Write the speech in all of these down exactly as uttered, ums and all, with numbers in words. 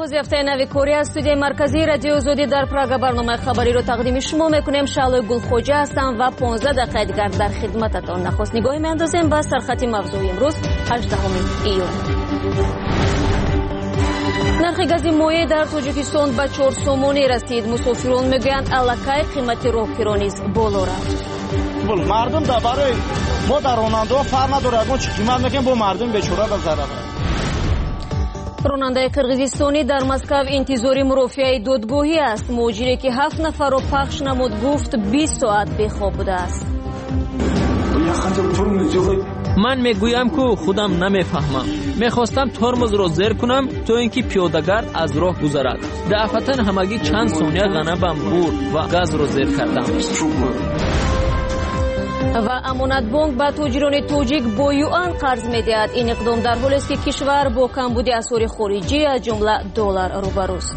бозяфтаи нави кори аз студияи марказии радиои озодӣ дар Прага барномаи хабариро тақдими шумо мекунем. Шаълои Гулхоҷа ҳастам ва понздаҳ дақиқаи дигар дар хидмататон. нахост нигоҳе меандозем ба сархати мавзӯи имрӯз ҳаждаҳуми июн. нархи гази моеъ дар Тоҷикистон ба чор сомонӣ расид. мусофирон мегӯянд аллакай қимати роҳгиро низ боло рафт. мардум да барои мо дар ронандаҳо фарқ надорад, мо чӣ қимат мекунем, бо мардум бечора да зарар. ронандаи қирғизистонӣ дар Москав интизори мурофиаи додгоҳӣ аст. муҳоҷире ки ҳафт нафарро пахш намуд гуфт бист соат бехоб будааст. ман мегӯям ку худам намефаҳмам. мехостам тормозро зер кунам то ин ки пиёдагард аз роҳ гузарад. даъфатан ҳамагӣ чанд сония ғанабам бурд ва газро зер кардам. ва амонатбонк ба тоҷирони тоҷик бо юан қарз медиҳад. ин иқдом дар ҳолест ки кишвар бо камбуди асъори хориҷӣ аз ҷумла доллар рӯбаруст.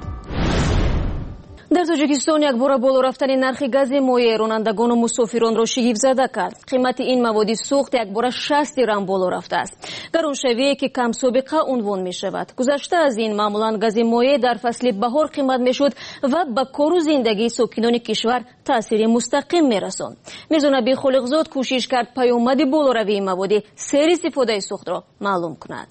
дар Тоҷикистон якбора боло рафтани нархи гази моеъ ронандагону мусофиронро шигифтзада кард. қимати ин маводи сӯхт якбора шаст дирам боло рафтааст. гароншавие ки камсобиқа унвон мешавад. гузашта аз ин маъмулан гази моеъ дар фасли баҳор қимат мешуд ва ба кору зиндагии сокинони кишвар таъсири мустақим мерасонд. мирзонаби холиқзод кӯшиш кард паёмади болоравии маводи серистифодаи сӯхтро маълум кунад.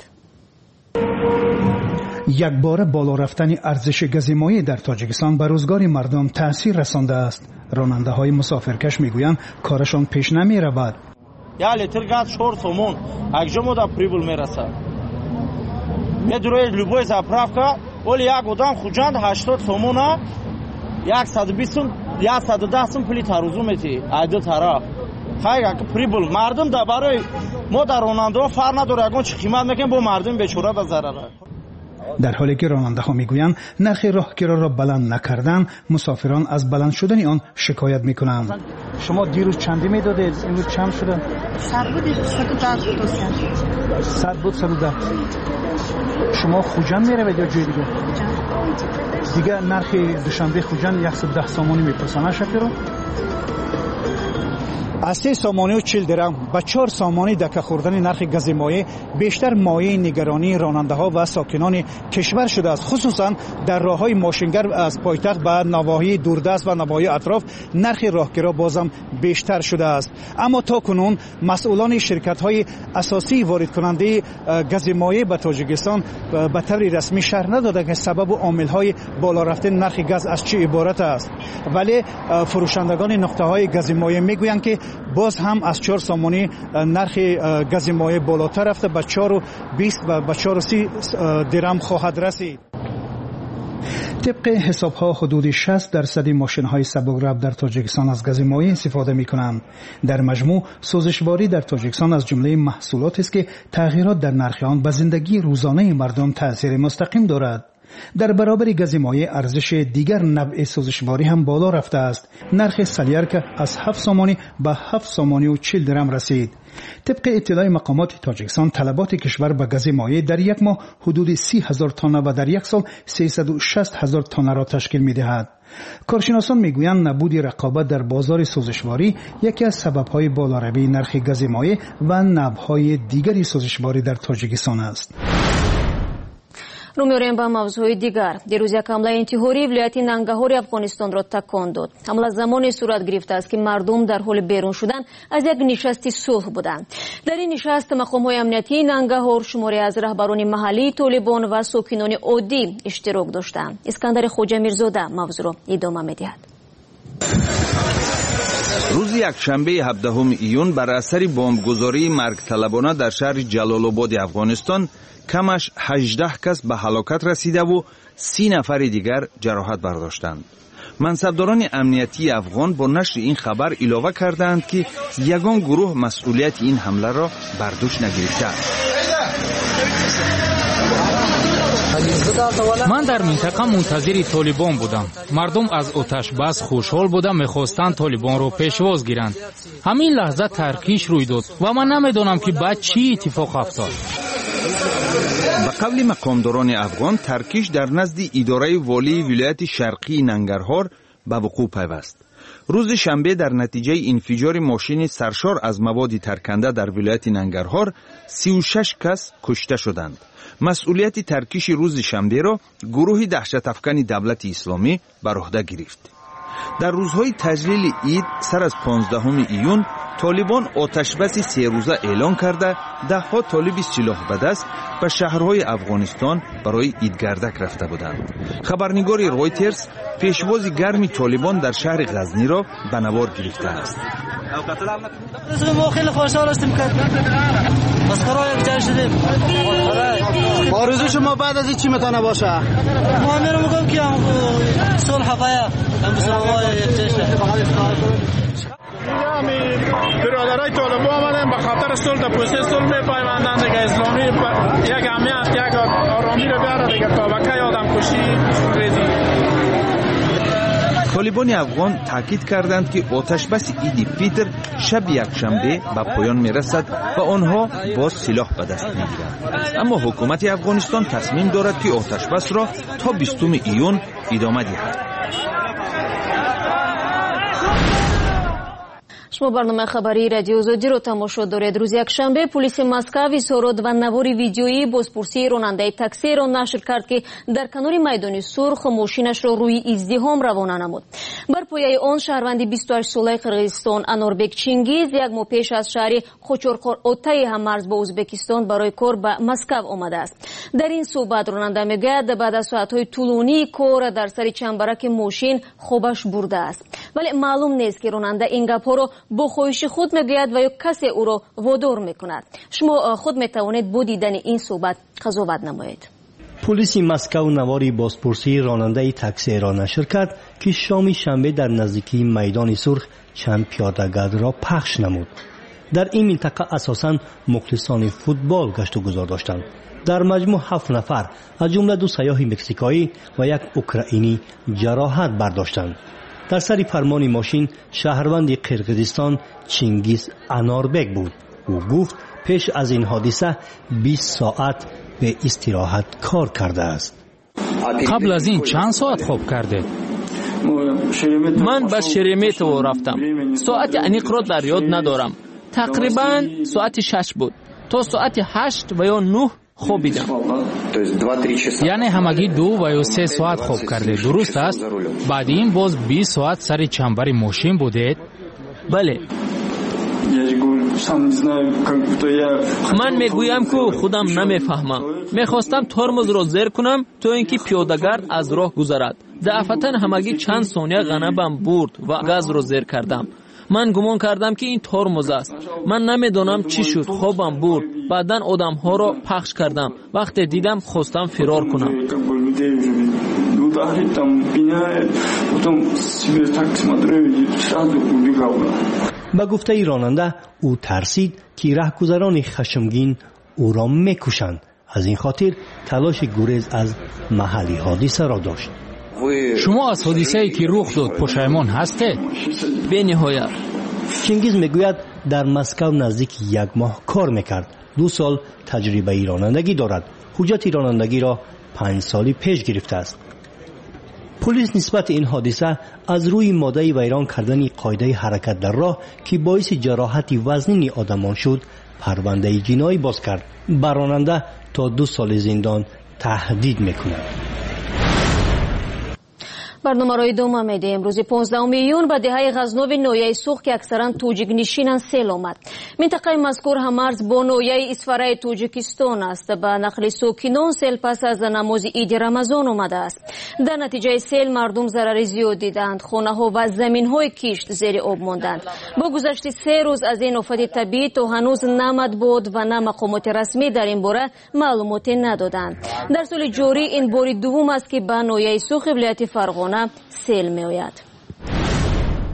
якбора боло рафтани арзиши гази моеъ дар Тоҷикистон ба рӯзгори мардум таъсир расонда аст. ронандаҳои мусофиркаш мегӯянд корашон пеш намеравад. як литр газ чор сомон акҷо мода прибул мерасад. медурои любой заправка оли як одам хуҷанд ҳаштод сомона яксаду бист сум яксаду даҳ сум пули тарӯзу метӣ айду тараф. хайга прибул мардум да барои мо дар ронандаҳо фарқ надорад, ягон чӣ қимат мекунем, бо мардум бечора да зарара. дар ҳоле ки ронандаҳо мегӯянд нархи роҳгироро баланд накардан, мусофирон аз баланд шудани он шикоят мекунанд. шумо дирӯз чандӣ медодед, имрӯз чанд шуда? сад буд саду даҳ сад буд саду даҳ. шумо хуҷанд меравед ё ҷои дигар? дигар нархи душанбе хуҷанд яксаду даҳ сомонӣ мепурсанд шафиро? аз се сомонию чил дирам ба чор сомонӣ дака хӯрдани нархи гази моеъ бештар моеъи нигаронии ронандаҳо ва сокинони кишвар шудааст. хусусан дар роҳҳои мошингар аз пойтахт ба навоҳии дурдаст ва навоҳии атроф нархи роҳгиро бозам бештар шудааст. аммо то кунун масъулони ширкатҳои асосии воридкунандаи гази моеъ ба Тоҷикистон ба таври расмӣ шарҳ надоданд ки сабабу омилҳои болорафтани нархи газ аз чӣ иборат аст. вале фурӯшандагони нуқтаҳои гази моеъ мегӯянд ки боз ҳам аз чор сомонӣ нархи гази моеъ болотар рафта ба чору бист ва ба чору си дирам хоҳад расид. طبق حساب‌ها حدود شصت درصد ماشین‌های سبک‌رو در تاجیکستان از گاز مایع استفاده می‌کنند. در مجموع سوزشواری در تاجیکستان از جمله محصولاتی است که تغییرات در نرخ آن به زندگی روزانه مردم تأثیر مستقیم دارد. در برابر گاز مایع ارزش دیگر نوع سوزشواری هم بالا رفته است. نرخ سالیارک از هفت سامانی به هفت سامانی و چهل درم رسید. طبق اطلاع مقامات تاجیکستان طلبات کشور به گاز مایع در یک ماه حدود سی هزار تن و در یک سال سیصد و شصت هزار تن را تشکیل می‌دهد. کارشناسان میگویند نبود رقابت در بازار سوزشواری یکی از سبب‌های بالاروی نرخ گاز مایع و نوع‌های دیگری سوزشواری در تاجیکستان است. رو می‌آوریم به موضوع دیگر. دیروز یک حمله انتحاری ولایت ننگرهار افغانستان را تکان داد. حمله زمانی صورت گرفته است که مردم در حال بیرون شدن از یک نشست صلح بودند. در این نشست مقام‌های امنیتی ننگرهار شماری از رهبران محلی طالبان و ساکنان عادی اشتراک داشتند. اسکندر خوجا میرزاده موضوع را ادامه می‌دهد. روز یکشنبه هفدهم ایون بر اثر بمبگذاری مرگطلبانه در شهر جلال‌آباد افغانستان کمش هجده کس به هلاکت رسیده و سی نفر دیگر جراحت برداشتند. منصبداران امنیتی افغان با نشر این خبر علاوه کردند که یگان گروه مسئولیت این حمله را بر دوش نگرفته است. من در منطقه منتظر طالبان بودم. مردم از آتش بس خوشحال بودند، می‌خواستند طالبان را پیشواز گیرند. همین لحظه ترکیش روی داد و من نمی‌دانم که بعد چی اتفاق افتاد. به قول مقامداران افغان، ترکیش در نزد اداره والی ولایت شرقی ننگرهار به وقوع پیوست. روز شنبه در نتیجه انفجار ماشین سرشار از مواد ترکنده در ولایت ننگرهار سی و شش کس کشته شدند. مسئولیت ترکیش روز شنبه را گروه دهشت افکن دولت اسلامی بر عهده گرفت. در روزهای تجلیل عید سر از پانزدهم ایون طالبان آتشبس سه روزه اعلان کرده دهها طالب سلاح به دست به شهرهای افغانستان برای عیدگردک رفته بودند. خبرنگار رویترز پیشواز گرم طالبان در شهر غزنی را به نوار گرفته است. ما خیلی خوشحال هستیم که مسخره یک جای شدیم. آرزو شما بعد از این چی میتونه باشه؟ ما میرم میگم که صلح باید هم بسرعه یک جای شدیم. برادرای طالبان آمدن به خاطر صلح در پروسه صلح میپیوندند دیگه. اسلامی یک امنیت یک آرامی رو بیاره دیگه تا بکه آدم کشی ریزی. طالبان افغان تاکید کردند که آتشبس عید فیتر شب یکشنبه به پایان میرسد و آنها باز سلاح به دست میگیرند. اما حکومت افغانستان تصمیم دارد که آتشبس را تا بیستم ایون ادامه دهد. شما برنامه خبری رادیو زودی رو تماشا دارید. روز یکشنبه پلیس مسکو اظهارات و نواری ویدیویی بازپرسی راننده تاکسی را نشر کرد که در کنار میدان سرخ ماشینش را روی ازدحام روانه نمود. بر پایه آن شهروند بیست و هشت ساله قرقیزستان انوربек چینگیز یک ماه پیش از شهر خوچورخور اوتای هم مرز با ازبکستان برای کار به مسکو آمده است. در این صحبت راننده میگوید بعد از ساعت‌های طولانی کار در سر چنبرک ماشین خوابش برده است، ولی معلوم نیست که راننده این گپ‌ها را با خواهش خود میگوید و یا کسی او را وادار میکند. شما خود میتوانید با دیدن این صحبت قضاوت نمایید. پلیس مسکو نواری بازپرسی راننده تاکسی را نشر کرد که شام شنبه در نزدیکی میدان سرخ چند پیاده‌گرد را پخش نمود. در این منطقه اساساً مخلصان فوتبال گشت و گذار داشتند. در مجموع هفت نفر از جمله دو سیاه مکزیکایی و یک اوکراینی جراحت برداشتند. در سر فرمان ماشین شهروند قرقیزستان چینگیز انوربek بود. او گفت پیش از این حادثه بیست ساعت به استراحت کار کرده است. قبل از این چند ساعت خواب کرده؟ من به شریمیتو رفتم. ساعت انیق را در یاد ندارم. تقریبا ساعت شش بود تا ساعت هشت و یا نه خوابیدم. یعنی همگی دو و یا سه ساعت خواب کرده، درست است؟ بعد این باز بیست ساعت سر چنبر ماشین بودید؟ بله. من میگویم که خودم نمیفهمم. میخواستم ترمز را زیر کنم تا اینکه پیاده‌گرد از راه گذرد. دفعتاً همگی چند ثانیه غنبم برد و گاز را زیر کردم. من گمان کردم که این ترمز است. من نمیدونم چی شد، خوابم برد. بعداً آدم ها را پخش کردم. وقتی دیدم خواستم فرار کنم. با گفته راننده او ترسید که رهگذران خشمگین او را میکشند. از این خاطر تلاش گریز از محل حادثه را داشت. شما از حادثه‌ای که رخ داد پشیمان هستید؟ به نهایت. چینگیز میگوید در مسکو نزدیک یک ماه کار میکرد. دو سال تجربه رانندگی دارد. حجت رانندگی را پنج سالی پیش گرفته است. پلیس نسبت این حادثه از روی ماده ویران کردن قاعده حرکت در راه که باعث جراحت وزنی آدمان شد پرونده جنایی باز کرد. بر راننده تا دو سال زندان تهدید میکند. برنامه را ادامه میدیم. امروز پانزدهم ایون به دهه غزنوی نویه سوخ که اکثرا توجیک نشینان سیل آمد. منطقه مذکور هم مرز با نویه اسفرای توجیکستان است. به نقل ساکنان سیل پس از نماز عید رمضان آمده است. در نتیجه سیل مردم ضرر زیاد دیدند. خانه ها و زمین های کشت زیر آب ماندند. با گذشت سه روز از این آفت طبیعی تا هنوز نه مطبوعات و نه مقامات رسمی در این باره معلوماتی ندادند. در سال جاری این بار دوم است که به نویه سوخ ولایت فرغانه سیل می آید.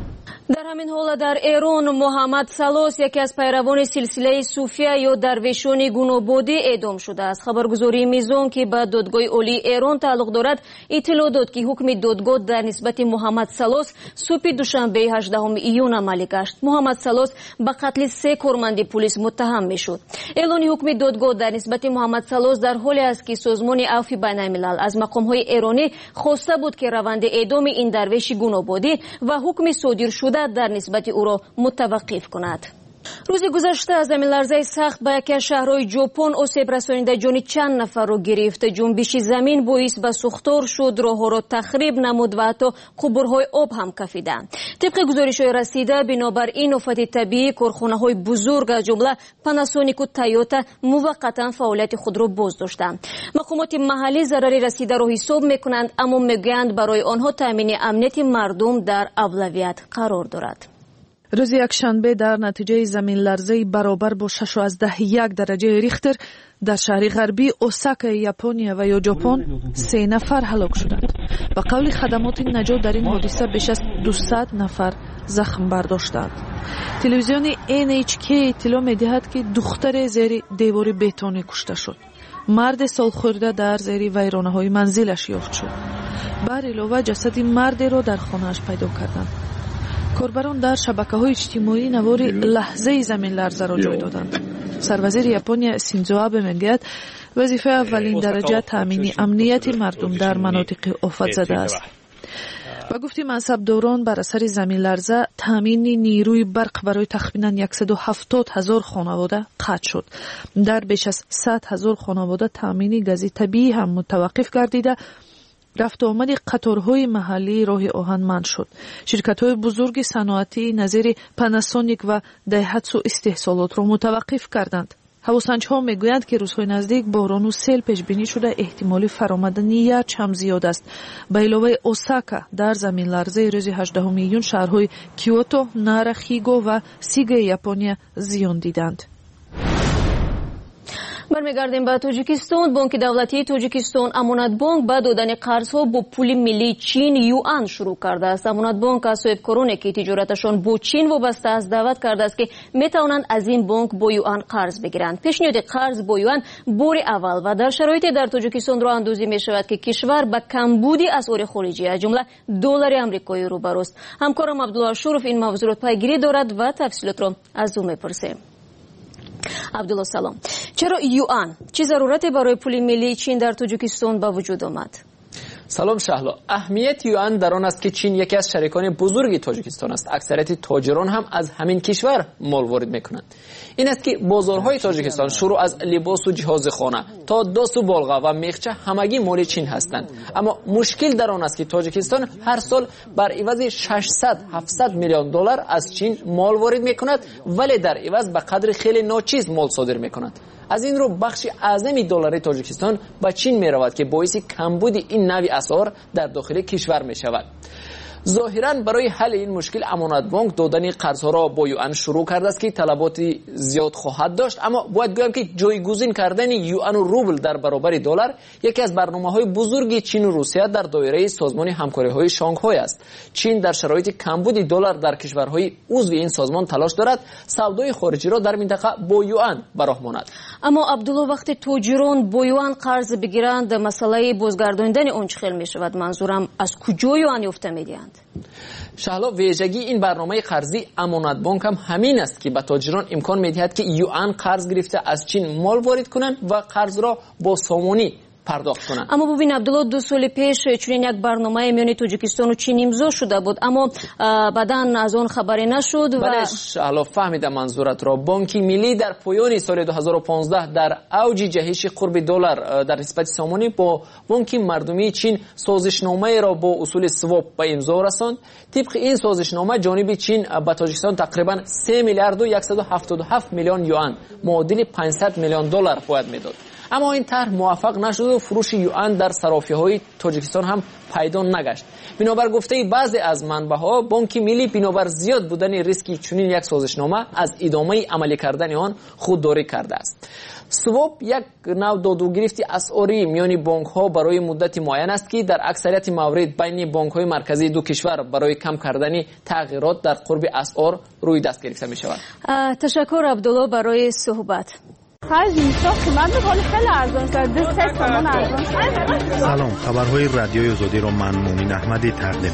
در همین حال در ایران محمد سلوس یکی از پیروان سلسله صوفیه یا درویشان گونابادی اعدام شده است. خبرگزاری میزان که به دادگاه عالی ایران تعلق دارد اطلاع داد که حکم دادگاه در نسبت محمد سلوس صبح دوشنبه هجدهم ایون عملی گشت. محمد سلوس به قتل سه کارمند پلیس متهم میشد. اعلان حکم دادگاه در نسبت محمد سلوس در حالی است که سازمان عفو بین الملل از مقام‌های ایرانی خواسته بود که روند اعدام این درویش گونابادی و حکم صادر شده در نسبت او را متوقف کند. روز گذشته از زمین لرزه سخت به یکی از شهرهای ژاپن آسیب رسانیده جان چند نفر را گرفت. جنبش زمین باعث به سوختار شد، راهها را تخریب نمود و حتی قبرهای آب هم کفیدند. طبق گزارش‌های رسیده بنابر این آفت طبیعی کارخانه‌های بزرگ از جمله پاناسونیک و تویوتا موقتا فعالیت خود را باز داشتند. مقامات محلی ضرری رسیده را حساب می‌کنند اما می‌گویند برای آنها تامین امنیت مردم در اولویت قرار دارد. روز یکشنبه در نتیجه زمین لرزه برابر با شش و یک درجه ریختر در شهر غربی اوساکا ژاپنیا و یا ژاپن سه نفر هلاک شدند. با قول خدمات نجات در این حادثه بیش از دویست نفر زخم برداشتند. تلویزیون ان اچ کی اطلاع می‌دهد که دختر زیر دیوار بتونی کشته شد. مرد سالخورده در زیر ویرانه‌های منزلش یافت شد. بر علاوه جسد مرد را در خانه‌اش پیدا کردند. کاربران در شبکه‌های اجتماعی نوار لحظه زمین لرزه را جای دادند. سروزیر ژاپنیا شینزو آبه میگوید وظیفه اولین درجه تامین امنیت مردم در مناطق آفت زده است. با گفته منصبداران بر اثر زمین لرزه تامین نیروی برق برای تخمیناً صد و هفتاد هزار خانواده قطع شد. در بیش از صد هزار خانواده تامین گاز طبیعی هم متوقف گردیده. رفت و آمد قطارهای محلی راه آهن منع شد. شرکت‌های بزرگ صنعتی نظیر پاناسونیک و دایهاتسو استحصالات را متوقف کردند. هواسنج‌ها میگویند که روزهای نزدیک باران و سیل پیش بینی شده، احتمال فرآمدن یخ هم زیاد است. به علاوه اوساکا در زمین لرزه روز هجدهم ایون شهرهای کیوتو، نارا، هیگو و سیگا ژاپنیا زیان دیدند. برمیگردیم به تاجیکستان. بانک دولتی تاجیکستان امانت بانک با دادن قرضها با پول ملی چین یوان شروع کرده است. امانت بانک از صاحبکارانی که تجارتشان با چین وابسته است دعوت کرده است که میتوانند از این بانک با یوان قرض بگیرند. پیشنهاد قرض با یوان بار اول و در شرایطی در تاجیکستان راه اندازی می شود که کشور با کمبودی اسعار خارجی از جمله دلار آمریکایی روبروست. همکارم عبدالله شروف این موضوع را پیگیری دارد و تفصیلات را از او میپرسیم. عبدالله سلام. چرا یوان؟ چه ضرورتی برای پول ملی چین در تاجیکستان به وجود آمد؟ سلام شهلا. اهمیت یوان در آن است که چین یکی از شریکان بزرگ تاجیکستان است. اکثریت تاجران هم از همین کشور مال وارد میکنند. این است که بازارهای تاجیکستان شروع از لباس و جهاز خانه تا داس و بالغه و میخچه همگی مال چین هستند. اما مشکل در آن است که تاجیکستان هر سال بر عوض ششصد هفتصد میلیون دلار از چین مال وارد میکند ولی در عوض به قدر خیلی ناچیز مال صادر میکند. از این رو بخش اعظمی دلاری تاجیکستان به چین می رود که باعث کمبود این نوع اسعار در داخل کشور می شود. ظاهراً برای حل این مشکل امانت بانک دادن قرضها را با یوان شروع کرده است که طلباتی زیاد خواهد داشت، اما باید گویم که جایگزین کردن یوان و روبل در برابر دلار یکی از برنامه‌های بزرگ چین و روسیه در دایره سازمان همکاری‌های شانگهای است. چین در شرایط کمبود دلار در کشورهای عضو این سازمان تلاش دارد سودای خارجی را در منطقه با یوان براه ماند. اما عبدالله وقتی تاجران با یوان قرض بگیرند مسئله بازگرداندن اون چه خیلی میشود؟ منظورم از کجا یوان یافته می‌دهند؟ شهلا ویژگی این برنامه قرضی امانت بانک هم همین است که به تاجران امکان می‌دهد که یوان قرض گرفته از چین مال وارد کنند و قرض را با سامانی پرداخت کنند. اما ببین عبدالله دو سال پیش چنین یک برنامه میان تاجیکستان و چین امضا شده بود اما بعداً از آن خبری نشد و بله حالا فهمیدم منظورت را. بانک ملی در پایان سال دو هزار و پانزده در اوج جهش قرب دلار در نسبت سامانی با بانک مردمی چین سازشنامه را با اصول سواپ به امضا رساند. طبق این سازشنامه جانب چین به تاجیکستان تقریباً سه میلیارد و صد و هفتاد و هفت میلیون یوان معادل پانصد میلیون دلار باید میداد. اما این طرح موفق نشد و فروش یوان در صرافی‌های تاجیکستان هم پیدا نگشت. بنابر گفته بعضی از منبع‌ها، بانک ملی بنابر زیاد بودن ریسکی چنین یک سازشنامه از ادامه عملی کردن آن خودداری کرده است. سواب یک نوع داد و گرفت اسعاری میان بانک‌ها برای مدت معین است که در اکثریت موارد بین بانک‌های مرکزی دو کشور برای کم کردن تغییرات در قرب اسعار روی دست گرفته می‌شود. تشکر عبدالله برای صحبت. سلام، خبرهای رادیوی آزادی رو من مومن احمدی تقدیم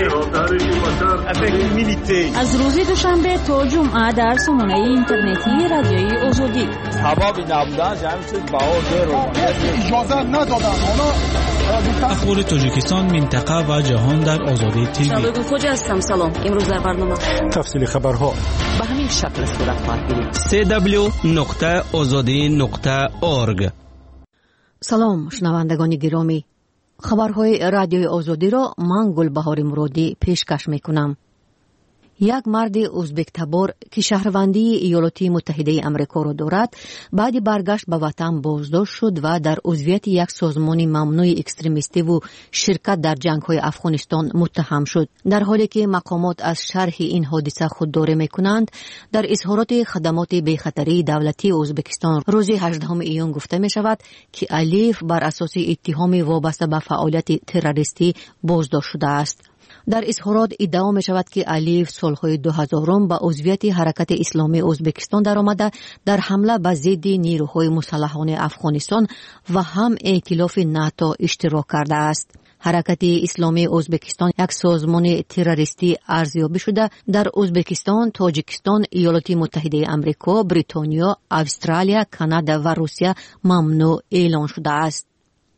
می‌کنم. از روز دوشنبه تا جمعه در سامانه اینترنتی رادیوی آزادی. حبابی نبودن جمع شد باور رو اجازه ندادن. اخبار تاجیکستان، منطقه و جهان در آزادی تیوی. شبکه خوجا هستم. سلام. امروز در برنامه تفصیل خبرها به همین شکل صورت خواهد سی دبلیو نقطه آزادی نقطه اورگ. سلام شنوندگان گرامی، خبرهای رادیوی آزادی را من گلبهار مرادی پیشکش میکنم. یک مرد ازبک تبار که شهروندی ایالات متحده آمریکا را دارد، بعد برگشت به وطن بازداشت شد و در عضویت یک سازمان ممنوع اکستریمیستی و شرکت در جنگ‌های افغانستان متهم شد. در حالی که مقامات از شرح این حادثه خودداری میکنند، در اظهارات خدمات بی‌خطری دولتی ازبکستان روز هجدهم ایون گفته می شود که الیف بر اساس اتهام وابسته به فعالیت تروریستی بازداشت شده است. در اظهارات ادعا می شود که الیف سالهای دو هزارم به عضویت حرکت اسلامی ازبکستان در آمده در حمله به ضد نیروهای مسلحانه افغانستان و هم ائتلاف ناتو اشتراک کرده است. حرکت اسلامی ازبکستان یک سازمان تروریستی ارزیابی شده در ازبکستان، تاجیکستان، ایالات متحده آمریکا، بریتانیا، استرالیا، کانادا و روسیه ممنوع اعلان شده است.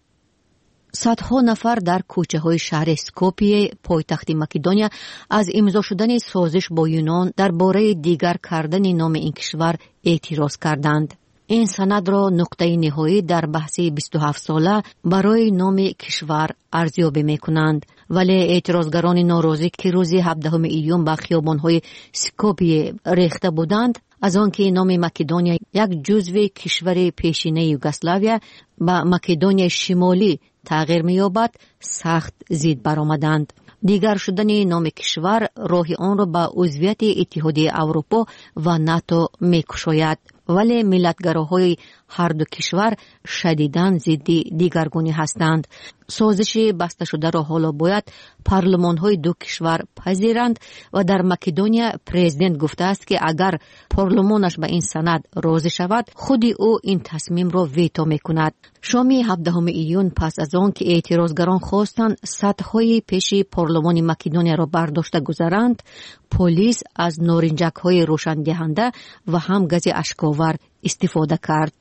صدها نفر در کوچه های شهر سکوپیه پایتخت مکدونیا از امضا شدن سازش با یونان درباره دیگر کردن نام این کشور اعتراض کردند. این سند را نقطه نهایی در بحث بیست و هفت ساله برای نام کشور ارزیابی می‌کنند، ولی اعتراضگران ناراضی که روز هفدهم ایون به خیابان‌های سکوپیه ریخته بودند، از آنکه نام مکدونیا یک جزو کشور پیشینه یوگسلاویا به مکدونیا شمالی تغییر می‌یابد، سخت ضد برآمدند. دیگر شدن نام کشور راه آن را به عضویت اتحادیه اروپا و ناتو می‌کشاید، ولی ملتگراهای هر دو کشور شدیداً ضد دیگرگونی هستند. سازش بسته شده را حالا باید پارلمان‌های دو کشور پذیرند و در مکدونیا پرزیدنت گفته است که اگر پارلمانش به این سند راضی شود، خود او این تصمیم را ویتو می‌کند. شام هفدهم ایون پس از آن که اعتراضگران خواستند سطح‌های پیش پارلمان مکدونیا را برداشته گذارند، پلیس از نارنجک‌های روشن‌دهنده و هم گاز اشک‌آور استفاده کرد.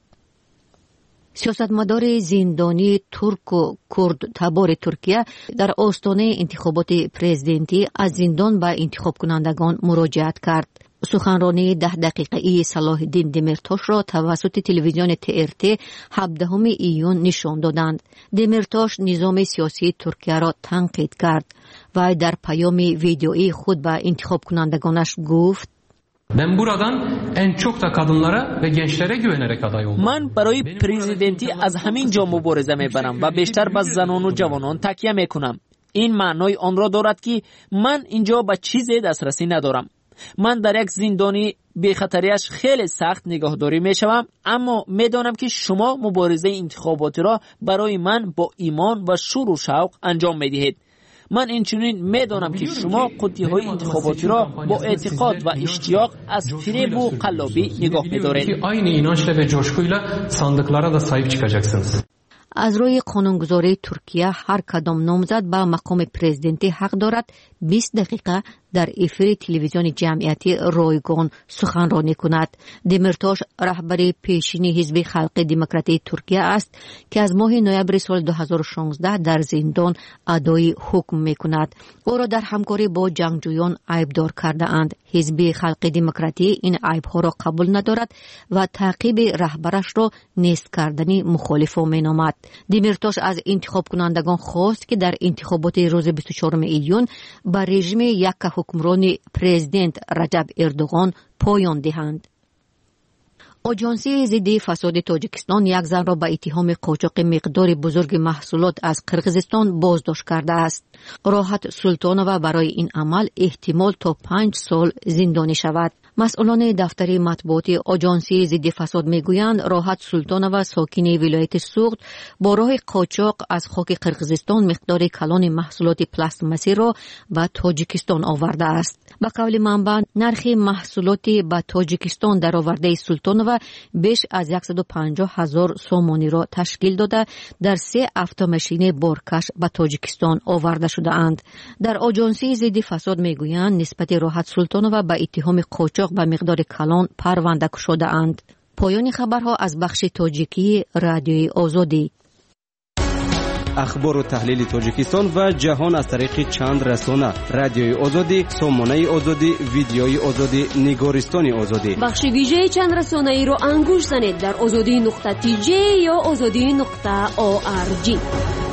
سیاستمدار زندانی ترک و کرد تبار ترکیه در آستانه انتخابات پرزیدنتی از زندان به انتخاب کنندگان مراجعت کرد. سخنرانی ده دقیقه‌ای صلاح الدین دمرتاش را توسط تلویزیون تی ار تی هفدهم ایون نشان دادند. دمرتاش نظام سیاسی ترکیه را تنقید کرد و در پیام ویدیویی خود به انتخاب کنندگانش گفت: Ben buradan en çok da kadınlara ve gençlere güvenerek aday oldum. من برای پرزیدنتی از همین جا مبارزه میبرم و بیشتر به زنان و جوانان تکیه میکنم. این معنای آن را دارد که من اینجا به چیزی دسترسی ندارم. من در یک زندانی بی خطریش خیلی سخت نگهداری میشوم، اما میدانم که شما مبارزه انتخاباتی را برای من با ایمان و شور و شوق انجام میدهید. من اینچنین میدانم که شما قطعه های انتخاباتی را با اعتقاد و اشتیاق از فریب و قلابی نگاه می‌دارید. Aynı inançla ve coşkuyla sandıklara da sahip çıkacaksınız. از روی قانونگذاری ترکیه هر کدام نامزد به مقام پرزیدنتی حق دارد بیست دقیقه در افیر تلویزیون جمعیتی رایگان سخنرانی کند. دمرتاش رهبر پیشین حزب خلق دموکراتی ترکیه است که از ماه نوامبر سال دو هزار و شانزده در زندان ادای حکم میکند. او را در همکاری با جنگجویان عیبدار کرده اند. حزب خلق دموکراتی این عیبها را قبول ندارد و تعقیب رهبرش را نیست کردنی مخالف مینامد. دمرتاش از انتخاب کنندگان خواست که در انتخابات روز بیست و چهارم ایون با رژیم یک حکمران پرزیدنت رجب اردوغان پایان دهند. آژانسی ضد فساد تاجیکستان یک زن را به اتهام قاچاق مقدار بزرگ محصولات از قرقیزستان بازداشت کرده است. راحت سلطانووا برای این عمل احتمال تا پنج سال زندانی شود. مسئولان دفتر مطبوعاتی آژانسی ضد فساد میگویند راحت سلطانووا ساکن ولایت سوخت با راه قاچاق از خاک قرقیزستان مقدار کلان محصولات پلاستماسی را به تاجیکستان آورده است. به قول منبع نرخ محصولات به تاجیکستان در آورده سلطانووا بیش از صد و پنجاه هزار سومانی را تشکیل داده در سه اتومبیل بارکش به تاجیکستان آورده شده اند. در آژانسی ضد فساد میگویند نسبت راحت سلطانووا به اتهام قاچاق به مقدار کلان پرونده شده اند. پایان خبرها از بخش تاجیکی رادیوی آزادی. اخبار و تحلیل تاجیکستان و جهان از طریق چند رسانه: رادیوی آزادی، سامانه آزادی، ویدیوی آزادی، نگارستان آزادی. بخش ویژه چند رسانه ای رو انگوش زنید در آزادی نقطه تی جی یا آزادی نقطه او آر جی.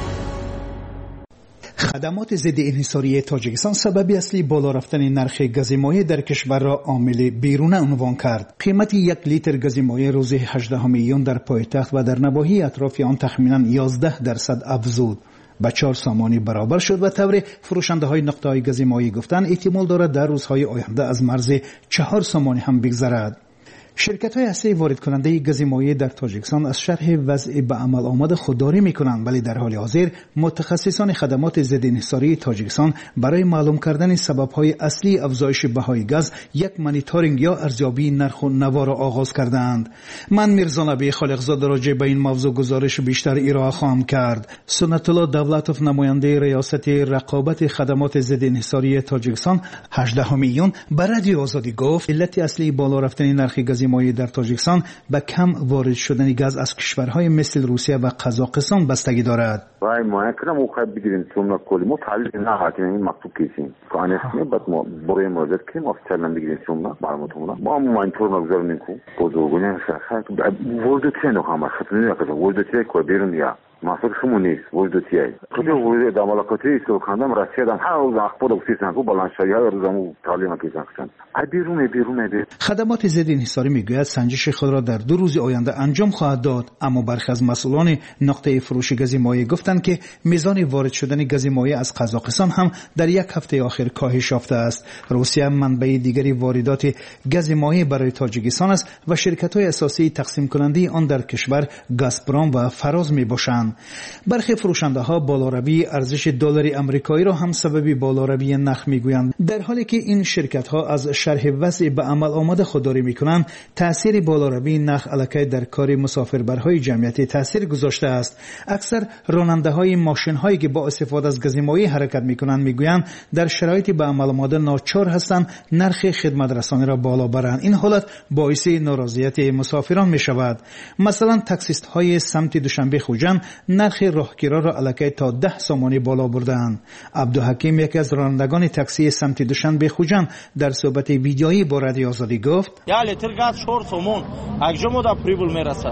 خدمات ضد انحصاری تاجیکستان سبب اصلی بالا رفتن نرخ گاز مایع در کشور را عامل بیرونه عنوان کرد. قیمت یک لیتر گاز مایع روز هجدهم ایون در پایتخت و در نواحی اطراف آن تخمیناً یازده درصد افزود، به چهار سامانی برابر شد و طور فروشنده های نقطه های گاز مایع گفتند احتمال دارد در روزهای آینده از مرز چهار سامانی هم بگذرد. شرکت های اصلی وارد کننده گاز مایع در تاجیکستان از شرح وضع به عمل آمد خودداری میکنند، ولی در حال حاضر متخصصان خدمات ضد انحصاری تاجیکستان برای معلوم کردن سبب های اصلی افزایش بهای گاز یک مانیتورینگ یا ارزیابی نرخ و نوا را آغاز کردند. من میرزا نبی خالقزاد راجع به این موضوع گزارش بیشتر ارائه خواهم کرد. سنت الله دولتوف نماینده ریاست رقابت خدمات ضد انحصاری تاجیکستان هجدهم ایون به رادیو آزادی گفت علت اصلی بالا رفتن نرخ گاز مایع در تاجیکستان به کم وارد شدن گاز از کشورهای مثل روسیه و قزاقستان بستگی دارد. وای ما کنم او خب بگیریم سومنا کلی ما تعلیق نه حاکمی مکتوب کیسیم کانسمی بعد ما برای مراجعه کنیم افتادن بگیریم سومنا معلوماتمون ما مانیتور نگذار نکو بزرگونه شخص ورود چه نخواهم خطر نمیکنه ورود چه کو بیرون یا مسئله شما نیست ورود چه کجا ورود دمالکاتی است خواندم راستی دم هر اخبار اوسیسن کو بالانشایی ها روزمو تعلیم کیسن بیرون بیرون بیرون. خدمات ضد انحصاری میگوید سنجش خود را در دو روز آینده انجام خواهد داد، اما برخی از مسئولان نقطه فروش گاز مایع گفتند که میزان وارد شدن گاز مایع از قزاقستان هم در یک هفته آخر کاهش یافته است. روسیه منبع دیگری واردات گاز مایع برای تاجیکستان است و شرکت‌های اساسی تقسیم کننده آن در کشور گازپروم و فراز میباشند. برخی فروشنده‌ها بالاروی ارزش دلار آمریکایی را هم سبب بالاروی نرخ میگویند، در حالی که این شرکت‌ها از شرح وضع به عمل آمده خودداری میکنند. تاثیر بالاروی نرخ الکی در کار مسافربرهای جمعیتی تاثیر گذاشته است. اکثر راننده‌های ماشین‌هایی که با استفاده از گاز مایع حرکت میکنند میگویند در شرایط به عمل آمده ناچار هستند نرخ خدمت رسانی را بالا برند. این حالت باعث ناراضیت مسافران میشود. مثلا تاکسیست‌های سمت دوشنبه خوجند نرخ راهگیرا را الکی تا ده سامانی بالا بردند. عبدالحکیم یکی از رانندگان تاکسی سمت دوشنبه خوجند در صحبت ویدیویی با رادیو آزادی گفت یا لیتر گاز چهار سومون اگجمو دا прибыль میرسه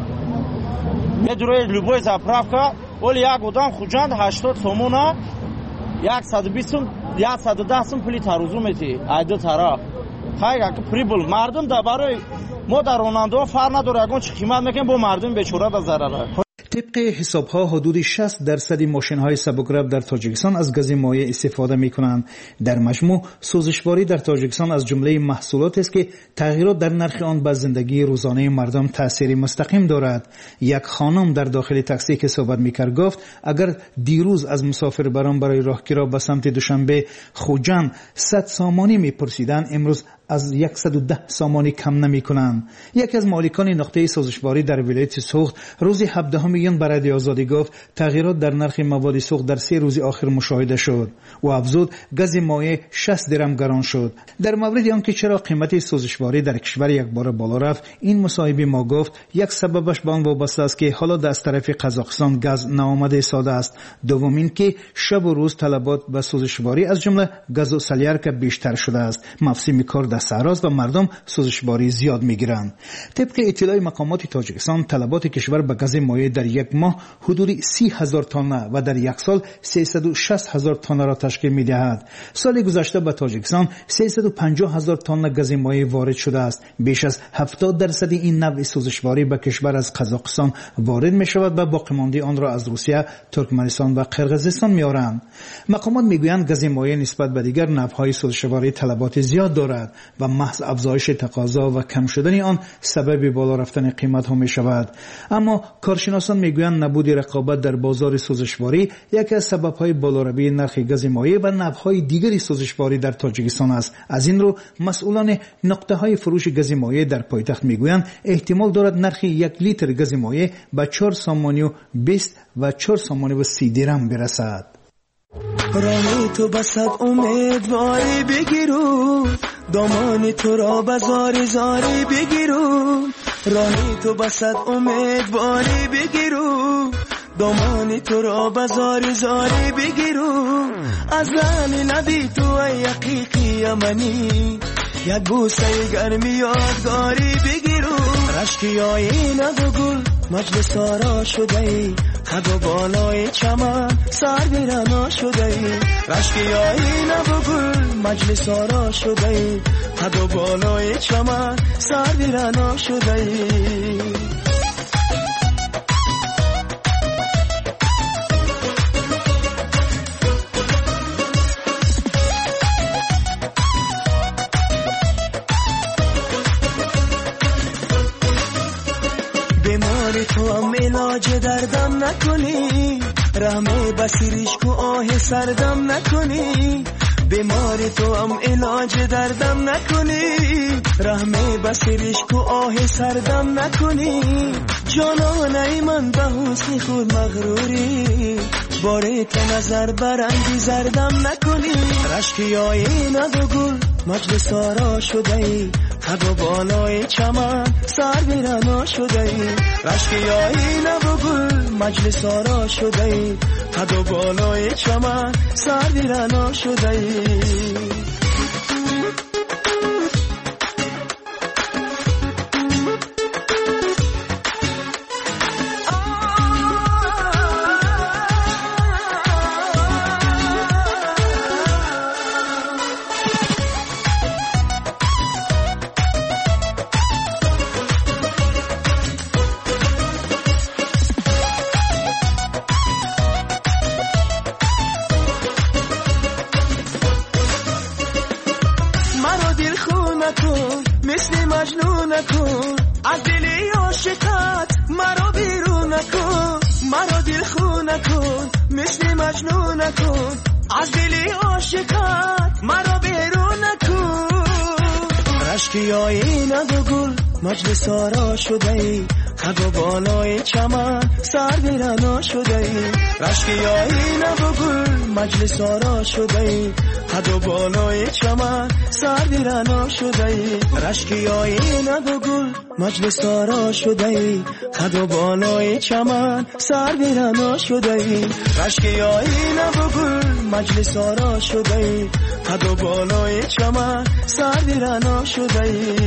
میدروی любой заправка ولی یک گودام خوجند هشتاد سومونه صد و بیست صد و ده сум پولی تروزو میتی ایدو طرف خیلی прибыль مردم دا برای ما در راننده فرق نداره اگه چه قیمت میکنیم با مردم بیچاره به ضرره. طبق حساب‌ها حدود شصت درصد ماشین‌های سبک‌رو در تاجیکستان از گاز مایع استفاده می‌کنند. در مجموع سوزشواری در تاجیکستان از جمله محصولات است که تغییرات در نرخ آن به زندگی روزانه مردم تأثیر مستقیم دارد. یک خانم در داخل تاکسی که صحبت می‌کرد گفت اگر دیروز از مسافربران برای راهگیری به سمت دوشنبه خوجند صد سامانی می‌پرسیدند، امروز از صد و ده سامانی کم نمی کنند. یکی از مالکان نقطه سوزشواری در ولایت سوخت روز هفدهم ایون به رادیو آزادی گفت تغییرات در نرخ مواد سوخت در سه روز آخر مشاهده شد و افزود گاز مایع شصت درم گران شد. در مورد آنکه چرا قیمت سوزشواری در کشور یک بار بالا رفت، این مصاحبه ما گفت یک سببش به آن وابسته است که حالا از طرف قزاقستان گاز ناآمده ساده است. دوم این که شب و روز طلبات به سوزشواری از جمله گاز و سلیارک بیشتر شده است. موسم کار در صحراست و مردم سوزشواری زیاد میگیرند. طبق اطلاع مقامات تاجیکستان طلبات کشور به گاز مایع در یک ماه حدود سی هزار تانه و در یک سال سیصد و شصت هزار تانه را تشکیل می‌دهد. سال گذشته به تاجیکستان سیصد و پنجاه هزار تانه گاز مایع وارد شده است. بیش از هفتاد درصد این نوع سوزشواری به کشور از قزاقستان وارد می‌شود و باقی مانده آن را از روسیه، ترکمنستان و قرقیزستان می‌آورند. مقامات می‌گویند گاز مایع نسبت به دیگر نوع‌های سوزشواری طلبات زیاد دارد و محض افزایش تقاضا و کم شدن آن سبب بالا رفتن قیمت‌ها می‌شود. اما کارشناسان می‌گویند نبود رقابت در بازار سوزشواری یکی از سبب‌های بالارفته نرخ گاز مایع و نوع‌های دیگری سوزشواری در تاجیکستان است. از این رو مسئولان نقطه‌های فروش گاز مایع در پایتخت می‌گویند احتمال دارد نرخ یک لیتر گاز مایع به چهار سومانی و بیست و چهار سومانی و سی درم برسد. راهی تو بسد امیدواری بگیرو، دامانی تو را بزاری زاری بگیرو. راهی تو بسد امیدواری بگیرو، دامانی تو را بزاری زاری بگیرو. از لانی ندی تو ای حقیقی یمنی، یک بوسه گرمی یادگاری بگیرو. رشکی آینه و گل مجلس آرا شده ای، قد و بالای چمن سر بیرنا شده ای. رشکی آینه و گل مجلس آرا شده ای، قد و بالای چمن سر بیرنا شده ای. بیماری تو هم علاج دردم نکنی، رحمه بسیریش کو آه سردم نکنی. بیماری تو هم علاج دردم نکنی، رحمه بسیریش کو آه سردم نکنی. جانانه من به حسن خود مغروری، باره تو نظر برندی زردم نکنی. رشکی آینه و گل مجلس آرا شده ای، قد و بالای چمن سر بیرنا شده ای. رشکی آینه و گل مجلس آرا شده ای، قد و بالای چمن سر بیرنا شده ای. رشکی آینه و گل مجلس آرا شده ای، قد و بالای چمن سر بیرنا شده ای. رشکی آینه و گل مجلس آرا شده ای، قد و بالای چمن سر بیرنا شده ای. رشکی آینه و گل مجلس آرا شده ای، قد و بالای چمن سر بیرنا شده ای. رشکی آینه و گل مجلس آرا شده ای، قد و بالای چمن سر بیرنا شده ای.